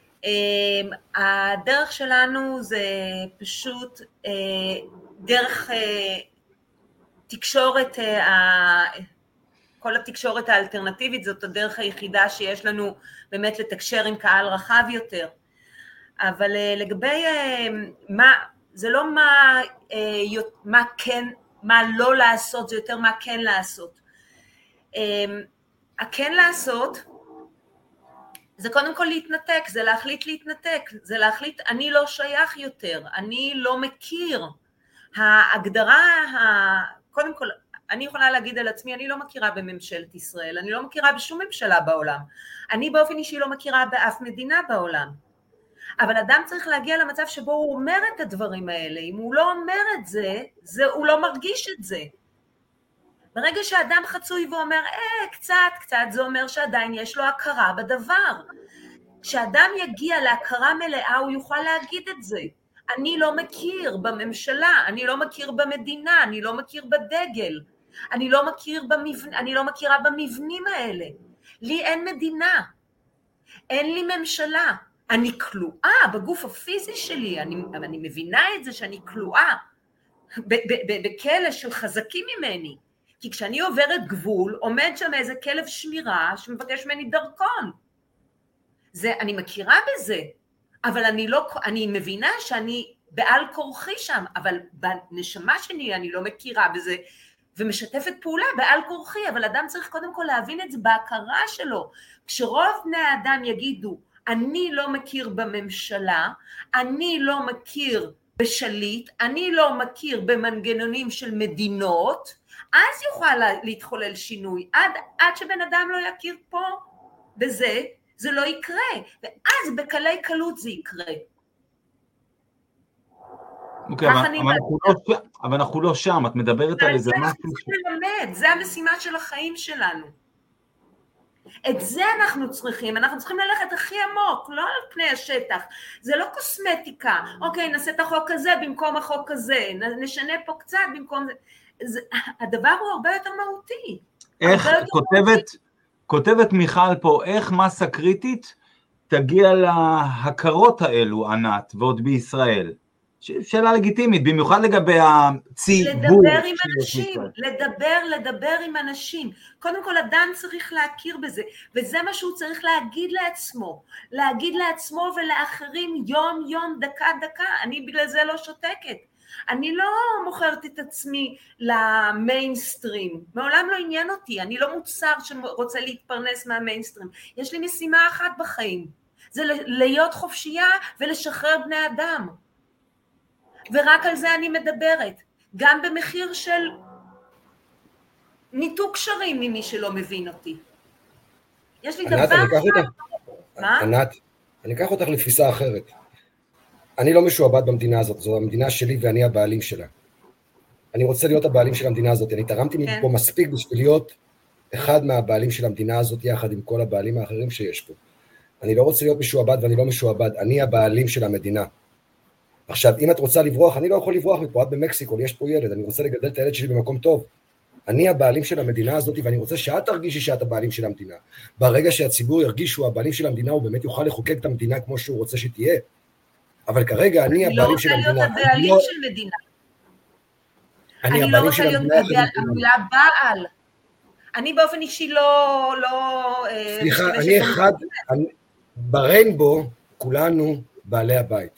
הדרך שלנו זה פשוט דרך תקשורת, כל התקשורת האלטרנטיבית, זאת הדרך היחידה שיש לנו באמת לתקשר עם קהל רחב יותר. אבל לגבי מה, זה לא מה, מה כן, מה לא לעשות, זה יותר מה כן לעשות. הכן לעשות, זה קודם כל להתנתק, זה להחליט להתנתק, זה להחליט אני לא שייך יותר, אני לא מכיר. ההגדרה, קודם כל, אני יכולה להגיד על עצמי, אני לא מכירה בממשלת ישראל, אני לא מכירה בשום ממשלה בעולם, אני באופן אישי לא מכירה באף מדינה בעולם, אבל אדם צריך להגיע למצב שבו הוא אומר את הדברים האלה, אם הוא לא אומר את זה, זה הוא לא מרגיש את זה. ברגע שאדם חצוי ואומר, אה, קצת, קצת, זה אומר שעדיין יש לו הכרה בדבר. כשאדם יגיע להכרה מלאה, הוא יוכל להגיד את זה. אני לא מכיר בממשלה, אני לא מכיר במדינה, אני לא מכיר בדגל, אני לא מכיר במבנ... אני לא מכירה במבנים האלה. לי אין מדינה, אין לי ממשלה. אני כלואה בגוף הפיזי שלי, אני, אני מבינה את זה שאני כלואה בכלא של חזקים ממני. כי כשאני עוברת גבול, עומד שם איזה כלב שמירה שמבקש ממני דרכון. זה, אני מכירה בזה, אבל אני לא, אני מבינה שאני בעל כורחי שם, אבל בנשמה שלי אני לא מכירה בזה, ומשתפת פעולה בעל כורחי, אבל אדם צריך קודם כל להבין את זה בהכרה שלו. כשרוב בני האדם יגידו, אני לא מכיר בממשלה, אני לא מכיר בשליט, אני לא מכיר במנגנונים של מדינות, אז יוכל להתחולל שינוי. עד, עד שבן אדם לא יכיר פה בזה, זה לא יקרה. ואז בקלי קלות זה יקרה. אוקיי, אבל, אבל, אנחנו לא, אבל אנחנו לא שם, את מדברת על איזה משהו. ללמד, זה המשימה של החיים שלנו. את זה אנחנו צריכים, אנחנו צריכים ללכת הכי עמוק, לא על פני השטח, זה לא קוסמטיקה, אוקיי, נעשה את החוק הזה במקום החוק הזה, נשנה פה קצת במקום זה, זה הדבר הוא הרבה יותר מהותי. איך, כותבת, מהותי. כותבת מיכל פה, איך מסה קריטית תגיע להכרות האלו, ענת, ועוד בישראל? שאלה לגיטימית, במיוחד לגבי הציבור. לדבר עם אנשים, לדבר, לדבר עם אנשים. קודם כל, אדם צריך להכיר בזה, וזה מה שהוא צריך להגיד לעצמו. להגיד לעצמו ולאחרים יום יום, דקה דקה. אני בגלל זה לא שותקת. אני לא מוכרת את עצמי למיינסטרים. מעולם לא עניין אותי. אני לא מוצר שרוצה להתפרנס מהמיינסטרים. יש לי משימה אחת בחיים. זה להיות חופשייה ולשחרר בני אדם. ורק על זה אני מדברת, גם במחיר של ניתוק קשרים ממי שלא מבין אותי. יש לי דבר... ענת, אני אקח אותך... מה? ענת, אני אקח אותך לתפיסה אחרת. אני לא משועבד במדינה הזאת, זו המדינה שלי ואני הבעלים שלה. אני רוצה להיות הבעלים של המדינה הזאת, אני תרמתי כן. פה מספיק בשביל להיות אחד מהבעלים של המדינה הזאת, יחד עם כל הבעלים האחרים שיש פה. אני לא רוצה להיות משועבד ואני לא משועבד, אני הבעלים של המדינה. עכשיו, אם את רוצה לברוח, אני לא יכול לברוח מפה, את במקסיקו, יש פה ילד, אני רוצה לגדל את הילד שלי במקום טוב. אני הבעלים של המדינה הזאת, ואני רוצה שאת תרגישי שאת הבעלים של המדינה. ברגע שהציבור ירגיש שהוא הבעלים של המדינה, הוא באמת יוכל לחוקק את המדינה כמו שהוא רוצה שתהיה. אבל כרגע אני הבעלים של המדינה. אני לא רוצה להיות הבעלים של מדינה. אני לא רוצה להיות המילה בעל. אני באופן אישי לא... סליחה, אני אחד... בריינבו, כולנו בעלי הבית.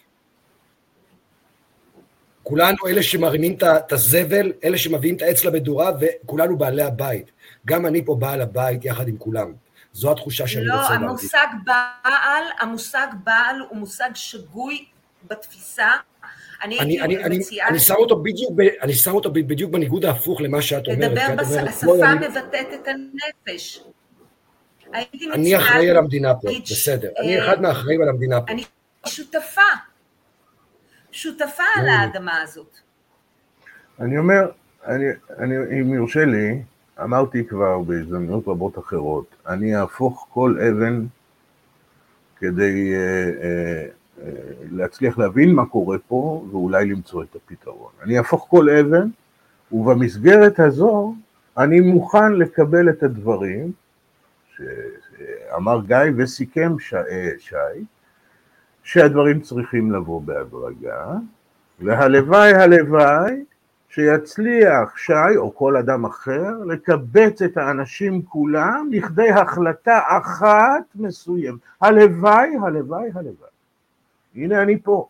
כולנו אלה שמרימים את הזבל, אלה שמביאים את העץ למדורה, וכולנו בעלי הבית. גם אני פה בעל הבית יחד עם כולם. זו התחושה שאני לא, רוצה להגיד. לא, המושג בעל, המושג בעל הוא מושג שגוי בתפיסה. אני, אני, אני, אני, אני שם אותו בדיוק, אני שם אותו בדיוק בניגוד ההפוך למה שאת אומרת. לדבר בשפה מבטאת את הנפש. אני אחראי על המדינה פה, בסדר. אני אחד מהאחראים על המדינה פה. אני שותפה. שותפה על האדמה הזאת. אני אומר, אני, אני, אם יורשה לי, אמרתי כבר בהזדמנות רבות אחרות, אני אהפוך כל אבן כדי אה, אה, אה, להצליח להבין מה קורה פה, ואולי למצוא את הפתרון. אני אהפוך כל אבן, ובמסגרת הזו, אני מוכן לקבל את הדברים, שאמר גיא וסיכם שי, שי, שהדברים צריכים לבוא בהדרגה, והלוואי הלוואי שיצליח שי או כל אדם אחר לקבץ את האנשים כולם לכדי החלטה אחת מסוים. הלוואי, הלוואי, הלוואי. הנה אני פה.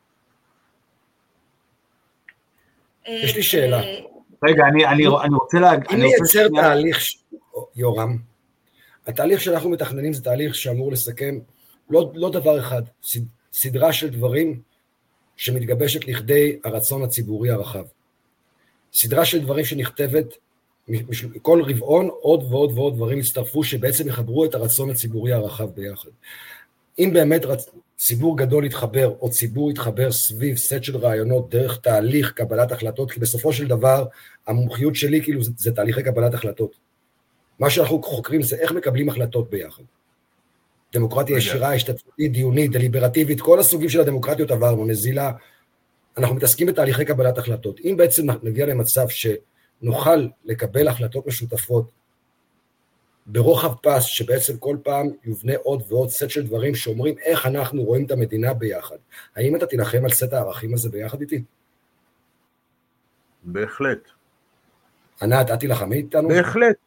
יש לי שאלה. רגע, אני, אני, אני רוצה להגיד... אם נייצר תהליך, יורם, התהליך שאנחנו מתכננים זה תהליך שאמור לסכם לא, לא דבר אחד, סדרה של דברים שמתגבשת לכדי הרצון הציבורי הרחב. סדרה של דברים שנכתבת, כל רבעון עוד ועוד ועוד דברים הצטרפו שבעצם יחברו את הרצון הציבורי הרחב ביחד. אם באמת רצ... ציבור גדול יתחבר, או ציבור יתחבר סביב סט של רעיונות דרך תהליך קבלת החלטות, כי בסופו של דבר המומחיות שלי כאילו זה, זה תהליכי קבלת החלטות. מה שאנחנו חוקרים זה איך מקבלים החלטות ביחד. דמוקרטיה ישירה, השתתפותית, דיונית, דליברטיבית, כל הסוגים של הדמוקרטיות עברנו, נזילה, אנחנו מתעסקים בתהליכי קבלת החלטות. אם בעצם נגיע למצב שנוכל לקבל החלטות משותפות ברוחב פס, שבעצם כל פעם יובנה עוד ועוד סט של דברים שאומרים איך אנחנו רואים את המדינה ביחד. האם אתה תילחם על סט הערכים הזה ביחד איתי? בהחלט. ענת, את תילחמי איתנו? בהחלט.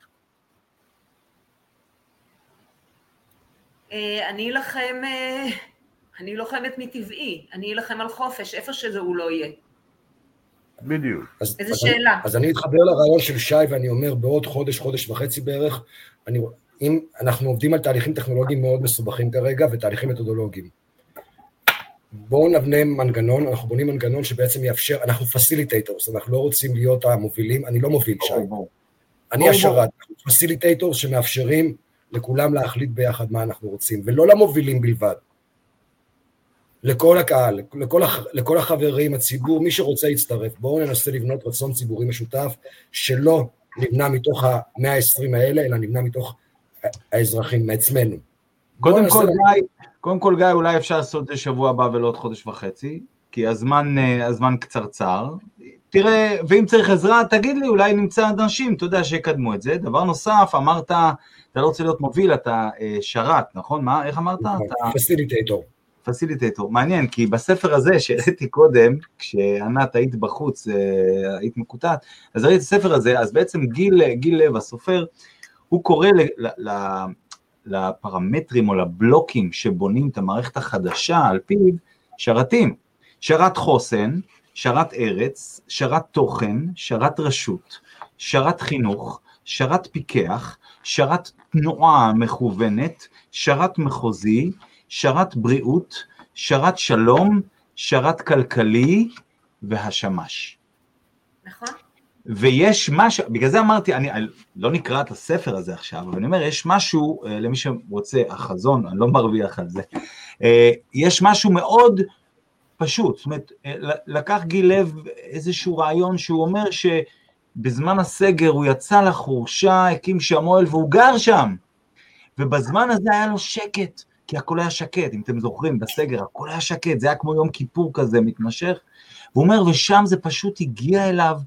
אני אלחם, אני לוחמת מטבעי, אני אלחם על חופש, איפה שזה הוא לא יהיה. בדיוק. אז, איזה אז שאלה. אני, אז אני אתחבר לרעיון של שי, ואני אומר בעוד חודש, חודש וחצי בערך, אני, אם אנחנו עובדים על תהליכים טכנולוגיים מאוד מסובכים כרגע, ותהליכים מתודולוגיים. בואו נבנה מנגנון, אנחנו בונים מנגנון שבעצם יאפשר, אנחנו פסיליטייטורס, אנחנו לא רוצים להיות המובילים, אני לא מוביל שי. אני השרת, פסיליטייטורס שמאפשרים לכולם להחליט ביחד מה אנחנו רוצים, ולא למובילים בלבד. לכל הקהל, לכל, לכל החברים, הציבור, מי שרוצה יצטרף. בואו ננסה לבנות רצון ציבורי משותף, שלא נבנה מתוך ה-מאה ועשרים האלה, אלא נבנה מתוך האזרחים, מעצמנו. קודם כל, גיא, קודם כל, גיא, אולי אפשר לעשות את זה שבוע הבא ולא עוד חודש וחצי, כי הזמן, הזמן קצרצר. תראה, ואם צריך עזרה, תגיד לי, אולי נמצא אנשים, אתה יודע, שיקדמו את זה. דבר נוסף, אמרת, אתה לא רוצה להיות מוביל, אתה שרת, נכון? מה, איך אמרת? פסיליטייטור. פסיליטייטור, מעניין, כי בספר הזה שהראיתי קודם, כשענת היית בחוץ, היית מקוטעת, אז ראיתי את הספר הזה, אז בעצם גיל, גיל לב, הסופר, הוא קורא ל, ל, לפרמטרים או לבלוקים שבונים את המערכת החדשה, על פיו שרתים, שרת חוסן, שרת ארץ, שרת תוכן, שרת רשות, שרת חינוך, שרת פיקח, שרת תנועה מכוונת, שרת מחוזי, שרת בריאות, שרת שלום, שרת כלכלי והשמש. נכון. ויש משהו, בגלל זה אמרתי, אני לא נקרא את הספר הזה עכשיו, אבל אני אומר, יש משהו, למי שרוצה, החזון, אני לא מרוויח על זה, יש משהו מאוד פשוט, זאת אומרת, לקח גיל לב איזשהו רעיון שהוא אומר שבזמן הסגר הוא יצא לחורשה, הקים שם אוהל והוא גר שם, ובזמן הזה היה לו שקט, כי הכל היה שקט, אם אתם זוכרים, בסגר, הכל היה שקט, זה היה כמו יום כיפור כזה מתמשך, והוא אומר, ושם זה פשוט הגיע אליו,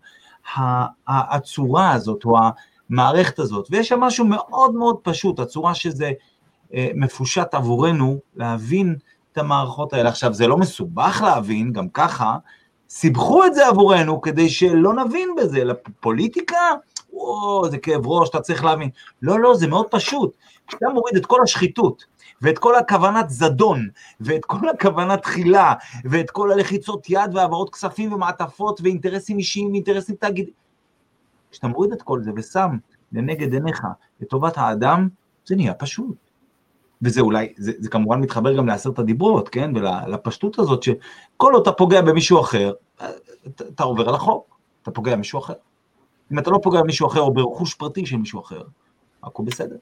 הצורה הזאת, או המערכת הזאת, ויש שם משהו מאוד מאוד פשוט, הצורה שזה מפושט עבורנו, להבין את המערכות האלה. עכשיו, זה לא מסובך להבין, גם ככה, סיבכו את זה עבורנו, כדי שלא נבין בזה, לפוליטיקה, או, זה כאב ראש, אתה צריך להבין. לא, לא, זה מאוד פשוט. כשאתה מוריד את כל השחיתות, ואת כל הכוונת זדון, ואת כל הכוונת תחילה, ואת כל הלחיצות יד, והעברות כספים ומעטפות, ואינטרסים אישיים, ואינטרסים תאגידים, כשאתה מוריד את כל זה, ושם לנגד עיניך, לטובת האדם, זה נהיה פשוט. וזה אולי, זה, זה כמובן מתחבר גם לעשרת הדיברות, כן? ולפשטות הזאת, שכל עוד אתה פוגע במישהו אחר, אתה, אתה עובר על החוק, אתה פוגע במישהו אחר. אם אתה לא פוגע במישהו אחר, או ברכוש פרטי של מישהו אחר, הכל בסדר.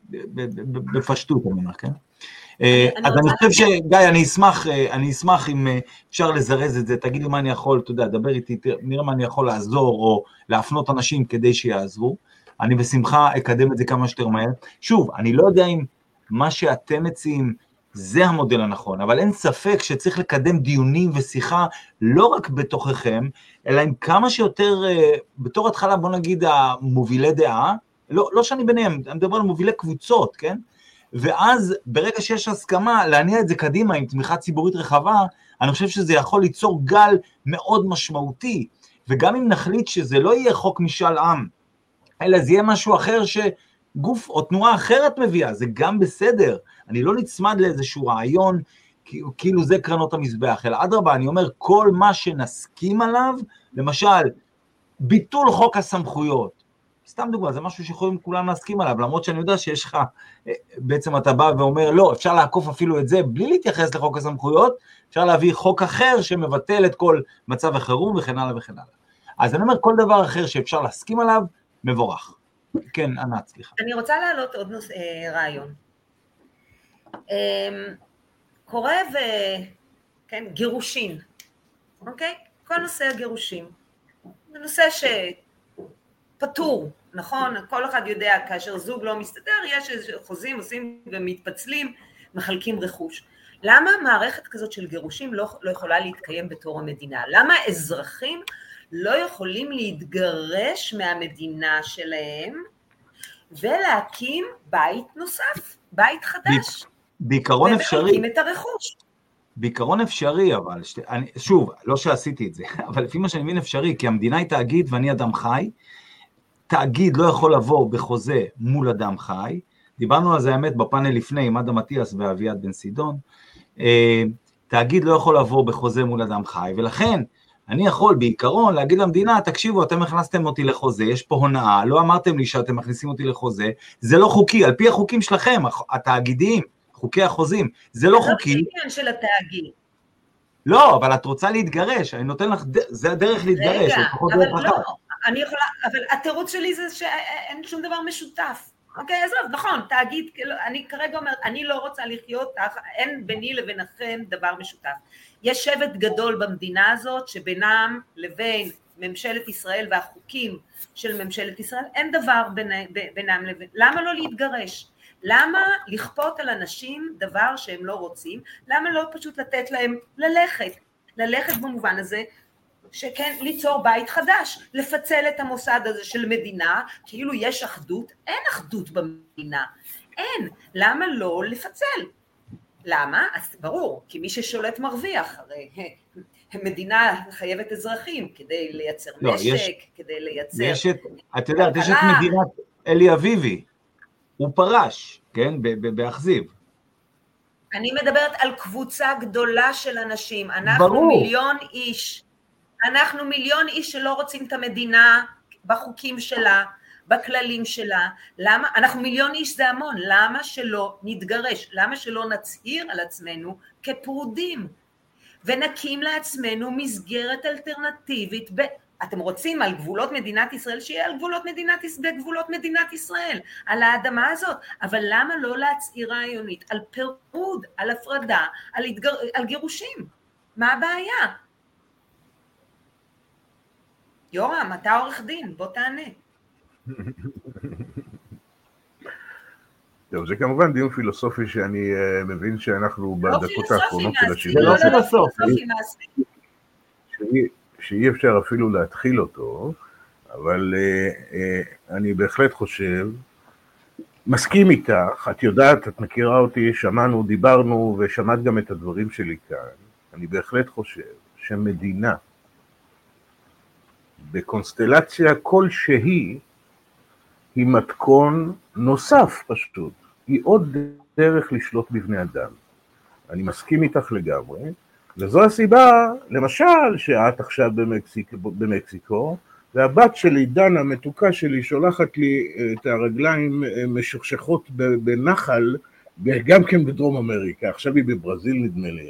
בפשטות, אני אומר, כן? אז אני חושב שגיא, אני אשמח, אני אשמח אם אפשר לזרז את זה, תגיד לי מה אני יכול, אתה יודע, דבר איתי, נראה מה אני יכול לעזור, או להפנות אנשים כדי שיעזבו. אני בשמחה אקדם את זה כמה שיותר מהר. שוב, אני לא יודע אם מה שאתם מציעים זה המודל הנכון, אבל אין ספק שצריך לקדם דיונים ושיחה לא רק בתוככם, אלא עם כמה שיותר, בתור התחלה בוא נגיד המובילי דעה, לא, לא שאני ביניהם, אני מדבר על מובילי קבוצות, כן? ואז ברגע שיש הסכמה להניע את זה קדימה עם תמיכה ציבורית רחבה, אני חושב שזה יכול ליצור גל מאוד משמעותי, וגם אם נחליט שזה לא יהיה חוק משאל עם, אלא זה יהיה משהו אחר שגוף או תנועה אחרת מביאה, זה גם בסדר, אני לא נצמד לאיזשהו רעיון, כאילו זה קרנות המזבח, אלא אדרבה, אני אומר, כל מה שנסכים עליו, למשל, ביטול חוק הסמכויות, סתם דוגמה, זה משהו שיכולים כולם להסכים עליו, למרות שאני יודע שיש לך, בעצם אתה בא ואומר, לא, אפשר לעקוף אפילו את זה, בלי להתייחס לחוק הסמכויות, אפשר להביא חוק אחר שמבטל את כל מצב החירום וכן הלאה וכן הלאה. אז אני אומר, כל דבר אחר שאפשר להסכים עליו, מבורך. כן, ענת, סליחה. אני רוצה להעלות עוד נושא, רעיון. קורא ו... כן, גירושין, אוקיי? כל נושא הגירושים. זה נושא שפטור, נכון? כל אחד יודע, כאשר זוג לא מסתדר, יש חוזים, עושים ומתפצלים, מחלקים רכוש. למה מערכת כזאת של גירושים לא, לא יכולה להתקיים בתור המדינה? למה אזרחים לא יכולים להתגרש מהמדינה שלהם, ולהקים בית נוסף, בית חדש? בעיקרון אפשרי. ולהקים את הרכוש. בעיקרון אפשרי, אבל, שת, אני, שוב, לא שעשיתי את זה, אבל לפי מה שאני מבין אפשרי, כי המדינה היא תאגיד ואני אדם חי, תאגיד לא יכול לבוא בחוזה מול אדם חי, דיברנו על זה האמת בפאנל לפני, עם אדם מתיאס ואביעד בן סידון, תאגיד לא יכול לבוא בחוזה מול אדם חי, ולכן אני יכול בעיקרון להגיד למדינה, תקשיבו, אתם הכנסתם אותי לחוזה, יש פה הונאה, לא אמרתם לי שאתם מכניסים אותי לחוזה, זה לא חוקי, על פי החוקים שלכם, התאגידיים, חוקי החוזים, זה לא חוקי. זה לא עניין של התאגיד. לא, אבל את רוצה להתגרש, אני נותן לך, זה הדרך להתגרש. רגע, אבל לא, אני יכולה, אבל התירוץ שלי זה שאין שום דבר משותף. אוקיי, אז נכון, תאגיד, אני כרגע אומרת, אני לא רוצה לחיות, אין ביני לביניכם דבר משותף. יש שבט גדול במדינה הזאת, שבינם לבין ממשלת ישראל והחוקים של ממשלת ישראל, אין דבר בינם לבין, למה לא להתגרש? למה לכפות על אנשים דבר שהם לא רוצים? למה לא פשוט לתת להם ללכת? ללכת במובן הזה, שכן ליצור בית חדש, לפצל את המוסד הזה של מדינה, כאילו יש אחדות, אין אחדות במדינה, אין, למה לא לפצל? למה? אז ברור, כי מי ששולט מרוויח, הרי המדינה חייבת אזרחים כדי לייצר לא, נשק, יש, כדי לייצר... יש את, את יודעת, יש את מדינת אלי אביבי, הוא פרש, כן, באכזיב. אני מדברת על קבוצה גדולה של אנשים, אנחנו ברור. מיליון איש, אנחנו מיליון איש שלא רוצים את המדינה בחוקים שלה, בכללים שלה, למה? אנחנו מיליון איש זה המון, למה שלא נתגרש, למה שלא נצהיר על עצמנו כפרודים, ונקים לעצמנו מסגרת אלטרנטיבית, ב... אתם רוצים על גבולות מדינת ישראל, שיהיה על גבולות מדינת, בגבולות מדינת ישראל, על האדמה הזאת, אבל למה לא להצהיר רעיונית, על פירוד, על הפרדה, על, התגר... על גירושים, מה הבעיה? יורם, אתה עורך דין, בוא תענה. טוב, זה כמובן דיון פילוסופי שאני uh, מבין שאנחנו לא בדקות האחרונות של השידור. זה לא פילוסופי. שאי, שאי אפשר אפילו להתחיל אותו, אבל אני בהחלט חושב, מסכים איתך, את יודעת, את מכירה אותי, שמענו, דיברנו, ושמעת גם את הדברים שלי כאן. אני בהחלט חושב שמדינה, בקונסטלציה כלשהי, היא מתכון נוסף פשוט. היא עוד דרך לשלוט בבני אדם. אני מסכים איתך לגמרי, וזו הסיבה, למשל, שאת עכשיו במקסיק, במקסיקו, והבת שלי, דנה, מתוקה שלי, שולחת לי את הרגליים משוכשכות בנחל, גם כן בדרום אמריקה. עכשיו היא בברזיל, נדמה לי,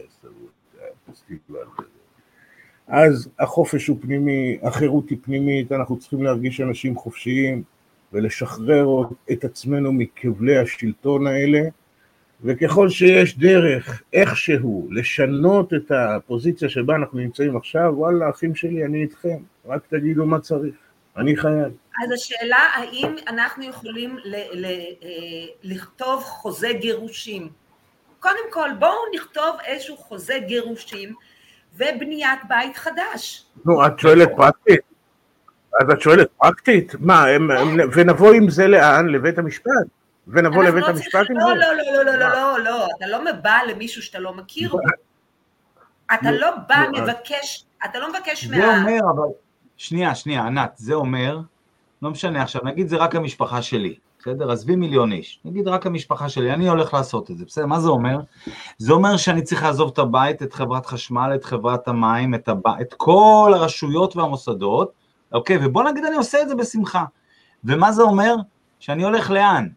אז החופש הוא פנימי, החירות היא פנימית, אנחנו צריכים להרגיש אנשים חופשיים, ולשחרר את עצמנו מכבלי השלטון האלה, וככל שיש דרך, איכשהו, לשנות את הפוזיציה שבה אנחנו נמצאים עכשיו, וואלה, אחים שלי, אני איתכם, רק תגידו מה צריך, אני חייל. אז השאלה, האם אנחנו יכולים ל- ל- לכתוב חוזה גירושים? קודם כל, בואו נכתוב איזשהו חוזה גירושים, ובניית בית חדש. נו, את שואלת פרקטית? אז את שואלת פרקטית? מה, הם, הם, ונבוא עם זה לאן? לבית המשפט? ונבוא לבית לא המשפט צריך, עם לא, זה? לא, לא, לא, לא, לא, לא, אתה לא בא למישהו שאתה לא מכיר בו. אתה לא בא מבקש, אתה לא מבקש מה... זה אומר, אבל... שנייה, שנייה, ענת, זה אומר, לא משנה עכשיו, נגיד זה רק המשפחה שלי, בסדר? עזבי מיליון איש, נגיד רק המשפחה שלי, אני הולך לעשות את זה, בסדר? מה זה אומר? זה אומר שאני צריך לעזוב את הבית, את חברת חשמל, את חברת המים, את, הב... את כל הרשויות והמוסדות, אוקיי? ובוא נגיד אני עושה את זה בשמחה. ומה זה אומר? שאני הולך לאן?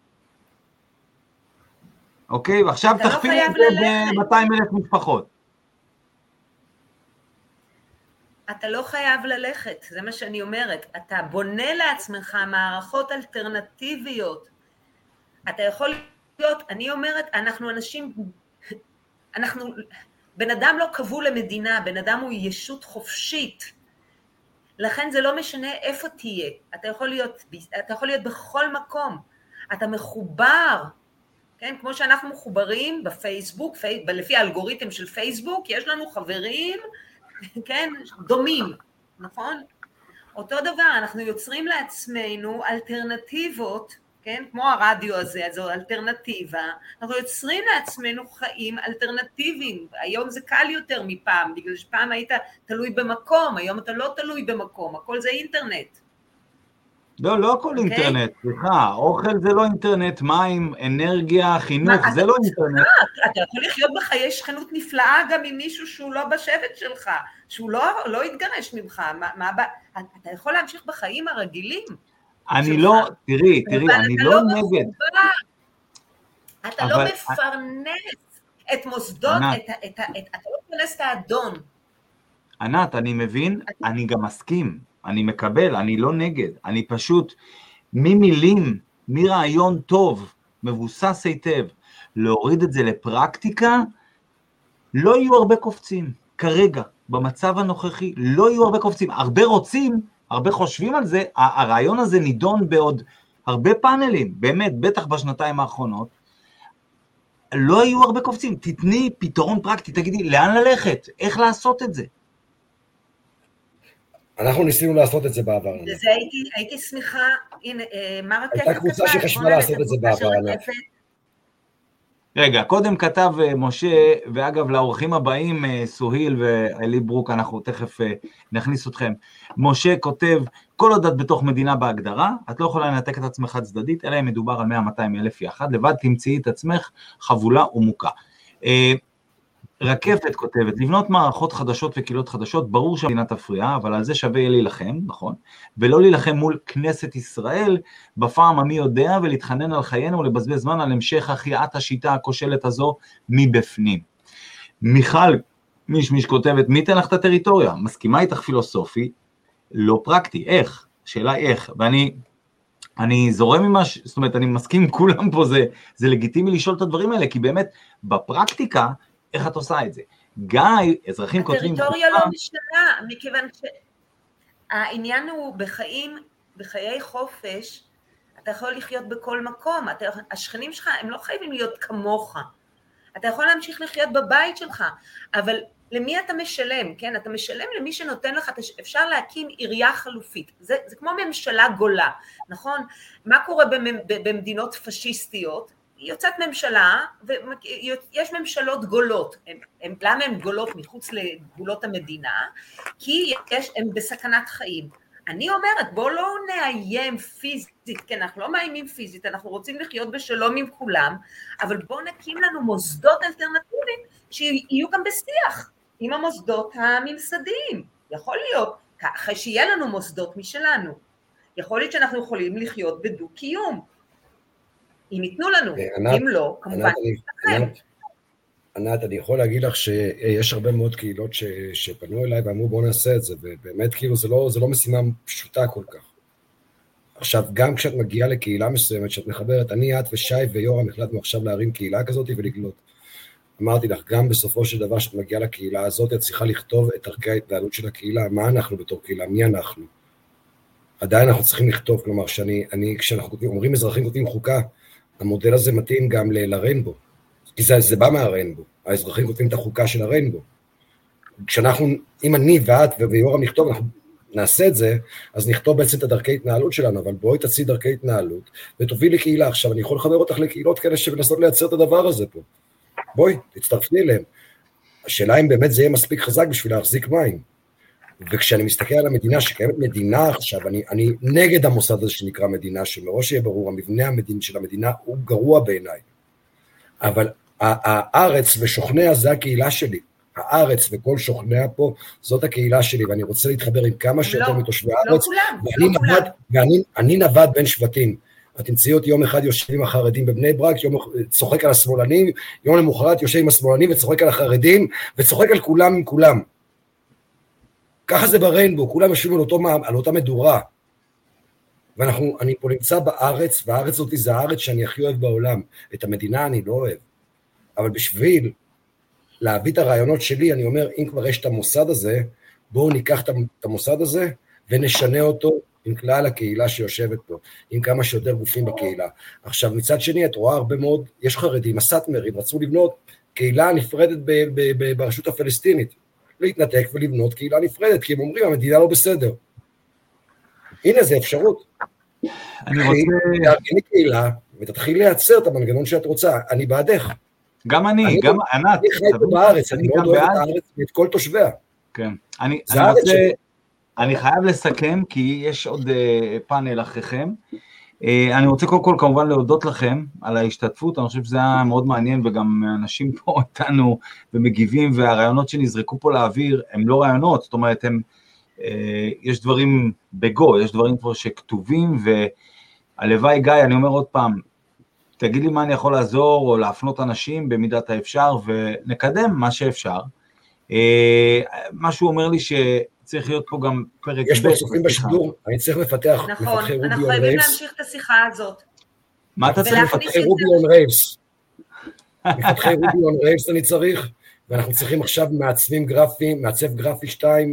אוקיי? ועכשיו תכפיל את זה ב-מאתיים אלף משפחות. אתה לא חייב ללכת, זה מה שאני אומרת. אתה בונה לעצמך מערכות אלטרנטיביות. אתה יכול להיות, אני אומרת, אנחנו אנשים, אנחנו, בן אדם לא קבוע למדינה, בן אדם הוא ישות חופשית. לכן זה לא משנה איפה תהיה. אתה יכול להיות, אתה יכול להיות בכל מקום. אתה מחובר, כן? כמו שאנחנו מחוברים בפייסבוק, לפי האלגוריתם של פייסבוק, יש לנו חברים, כן, דומים, נכון? אותו דבר, אנחנו יוצרים לעצמנו אלטרנטיבות, כן, כמו הרדיו הזה, זו אלטרנטיבה, אנחנו יוצרים לעצמנו חיים אלטרנטיביים, היום זה קל יותר מפעם, בגלל שפעם היית תלוי במקום, היום אתה לא תלוי במקום, הכל זה אינטרנט. לא, לא הכל אינטרנט, סליחה, אוכל זה לא אינטרנט, מים, אנרגיה, חינוך, זה לא אינטרנט. אתה יכול לחיות בחיי שכנות נפלאה גם עם מישהו שהוא לא בשבט שלך, שהוא לא יתגרש ממך, אתה יכול להמשיך בחיים הרגילים. אני לא, תראי, תראי, אני לא נגד. אתה לא מפרנס את מוסדות, אתה לא מפרנס את האדון. ענת, אני מבין, אני גם מסכים. אני מקבל, אני לא נגד, אני פשוט, ממילים, מרעיון טוב, מבוסס היטב, להוריד את זה לפרקטיקה, לא יהיו הרבה קופצים, כרגע, במצב הנוכחי, לא יהיו הרבה קופצים, הרבה רוצים, הרבה חושבים על זה, הרעיון הזה נידון בעוד הרבה פאנלים, באמת, בטח בשנתיים האחרונות, לא יהיו הרבה קופצים, תתני פתרון פרקטי, תגידי, לאן ללכת, איך לעשות את זה? אנחנו ניסינו לעשות את זה בעבר. לזה הייתי, הייתי שמחה, הנה, מה רקפת כתבה? הייתה קבוצה שחשבה לעשות את זה בעבר. רגע, קודם כתב משה, ואגב, לאורחים הבאים, סוהיל ואלי ברוק, אנחנו תכף נכניס אתכם. משה כותב, כל עוד את בתוך מדינה בהגדרה, את לא יכולה לנתק את עצמך צדדית, אלא אם מדובר על מאה מאתיים אלף יחד, לבד תמצאי את עצמך חבולה ומוכה. רקפת כותבת, לבנות מערכות חדשות וקהילות חדשות, ברור שהמדינה תפריע, אבל על זה שווה יהיה להילחם, נכון? ולא להילחם מול כנסת ישראל, בפעם המי יודע, ולהתחנן על חיינו, ולבזבז זמן על המשך החייאת השיטה הכושלת הזו מבפנים. מיכל מישמיש כותבת, מי תן לך את הטריטוריה? מסכימה איתך פילוסופי, לא פרקטי, איך? שאלה איך, ואני אני זורם ממה, זאת אומרת, אני מסכים עם כולם פה, זה, זה לגיטימי לשאול את הדברים האלה, כי באמת, בפרקטיקה, איך את עושה את זה? גיא, אזרחים כותבים... הטריטוריה לא משנה, מכיוון שהעניין הוא בחיים, בחיי חופש, אתה יכול לחיות בכל מקום, אתה, השכנים שלך הם לא חייבים להיות כמוך, אתה יכול להמשיך לחיות בבית שלך, אבל למי אתה משלם, כן? אתה משלם למי שנותן לך, אפשר להקים עירייה חלופית, זה, זה כמו ממשלה גולה, נכון? מה קורה במדינות פשיסטיות? יוצאת ממשלה, ויש ממשלות גולות, הם, הם, למה הן גולות מחוץ לגבולות המדינה? כי יש, הם בסכנת חיים. אני אומרת, בואו לא נאיים פיזית, כן, אנחנו לא מאיימים פיזית, אנחנו רוצים לחיות בשלום עם כולם, אבל בואו נקים לנו מוסדות אלטרנטיביים, שיהיו גם בשיח עם המוסדות הממסדיים. יכול להיות, אחרי שיהיה לנו מוסדות משלנו, יכול להיות שאנחנו יכולים לחיות בדו-קיום, אם ייתנו לנו, ענת, אם לא, כמובן נתכם. ענת, אני יכול להגיד לך שיש הרבה מאוד קהילות ש, שפנו אליי ואמרו בואו נעשה את זה, ובאמת כאילו זה לא, זה לא משימה פשוטה כל כך. עכשיו, גם כשאת מגיעה לקהילה מסוימת, שאת מחברת, אני, את ושי ויורם החלטנו עכשיו להרים קהילה כזאת ולגלות. אמרתי לך, גם בסופו של דבר שאת מגיעה לקהילה הזאת, את צריכה לכתוב את ערכי ההתנהלות של הקהילה, מה אנחנו בתור קהילה, מי אנחנו. עדיין אנחנו צריכים לכתוב, כלומר, שאני, אני, כשאנחנו כותבים, אומרים אזרחים כותבים חוקה, המודל הזה מתאים גם לריינבו, כי זה, זה בא מהריינבו, האזרחים כותבים את החוקה של הריינבו. כשאנחנו, אם אני ואת ויורם נכתוב, אנחנו נעשה את זה, אז נכתוב בעצם את הדרכי התנהלות שלנו, אבל בואי תציעי דרכי התנהלות, ותוביל לקהילה. עכשיו, אני יכול לחבר אותך לקהילות כאלה שמנסות לייצר את הדבר הזה פה. בואי, תצטרפי אליהם. השאלה אם באמת זה יהיה מספיק חזק בשביל להחזיק מים. וכשאני מסתכל על המדינה, שקיימת מדינה עכשיו, אני, אני נגד המוסד הזה שנקרא מדינה, שמראש יהיה ברור, המבנה המדין של המדינה הוא גרוע בעיניי. אבל הארץ ושוכניה זה הקהילה שלי. הארץ וכל שוכניה פה, זאת הקהילה שלי, ואני רוצה להתחבר עם כמה שיותר לא, מתושבי לא הארץ. כולם, ואני לא נבד, כולם. ואני אני נבד בין שבטים. את תמצאי אותי יום אחד יושב עם החרדים בבני ברק, יום צוחק על השמאלנים, יום למחרת יושב עם השמאלנים וצוחק על החרדים, וצוחק על כולם עם כולם. ככה זה בריינבו, כולם יושבים על, אותו, על אותה מדורה. ואנחנו, אני פה נמצא בארץ, והארץ הזאת זה הארץ שאני הכי אוהב בעולם. את המדינה אני לא אוהב. אבל בשביל להביא את הרעיונות שלי, אני אומר, אם כבר יש את המוסד הזה, בואו ניקח את המוסד הזה, ונשנה אותו עם כלל הקהילה שיושבת פה, עם כמה שיותר גופים בקהילה. עכשיו, מצד שני, את רואה הרבה מאוד, יש חרדים, הסאטמרים, רצו לבנות קהילה נפרדת ב- ב- ב- ברשות הפלסטינית. להתנתק ולבנות קהילה נפרדת, כי הם אומרים, המדינה לא בסדר. הנה, זה אפשרות. אני רוצה... תארגני קהילה, ותתחיל לייצר את המנגנון שאת רוצה. אני בעדך. גם אני, גם ענת. אני חי פה בארץ, אני מאוד אוהב את הארץ ואת כל תושביה. כן. אני רוצה... אני חייב לסכם, כי יש עוד פאנל אחריכם. אני רוצה קודם כל כמובן להודות לכם על ההשתתפות, אני חושב שזה היה מאוד מעניין, וגם אנשים פה אותנו ומגיבים, והרעיונות שנזרקו פה לאוויר, הם לא רעיונות, זאת אומרת, הם, יש דברים בגו, יש דברים פה שכתובים, והלוואי גיא, אני אומר עוד פעם, תגיד לי מה אני יכול לעזור, או להפנות אנשים במידת האפשר, ונקדם מה שאפשר. מה שהוא אומר לי ש... צריך להיות פה גם פרק... יש פה צופים בשידור, אני צריך לפתח נכון, מפתחי רובי אנחנו און חייבים רייבס. להמשיך את השיחה הזאת. מה אתה צריך? מפתחי רובי און רייבס. מפתחי רובי און רייבס אני צריך, ואנחנו צריכים עכשיו מעצבים גרפיים, מעצב גרפי שתיים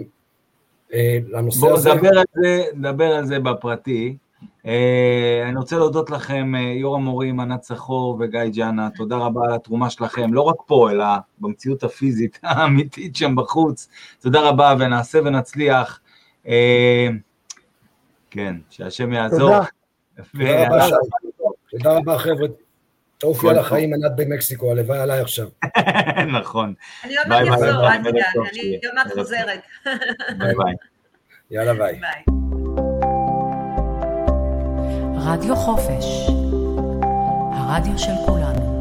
לנושא הזה. בואו נדבר על זה, נדבר על זה בפרטי. אני רוצה להודות לכם, יורם מורים, ענת סחור וגיא ג'אנה, תודה רבה על התרומה שלכם, לא רק פה, אלא במציאות הפיזית האמיתית שם בחוץ, תודה רבה ונעשה ונצליח, כן, שהשם יעזור. תודה רבה חבר'ה, תעופי על החיים, ענת במקסיקו, הלוואי עליי עכשיו. אני נכון. עוד מעט יחזור, אני עוד מעט חוזרת. ביי ביי. יאללה ביי. ביי. רדיו חופש, הרדיו של כולנו.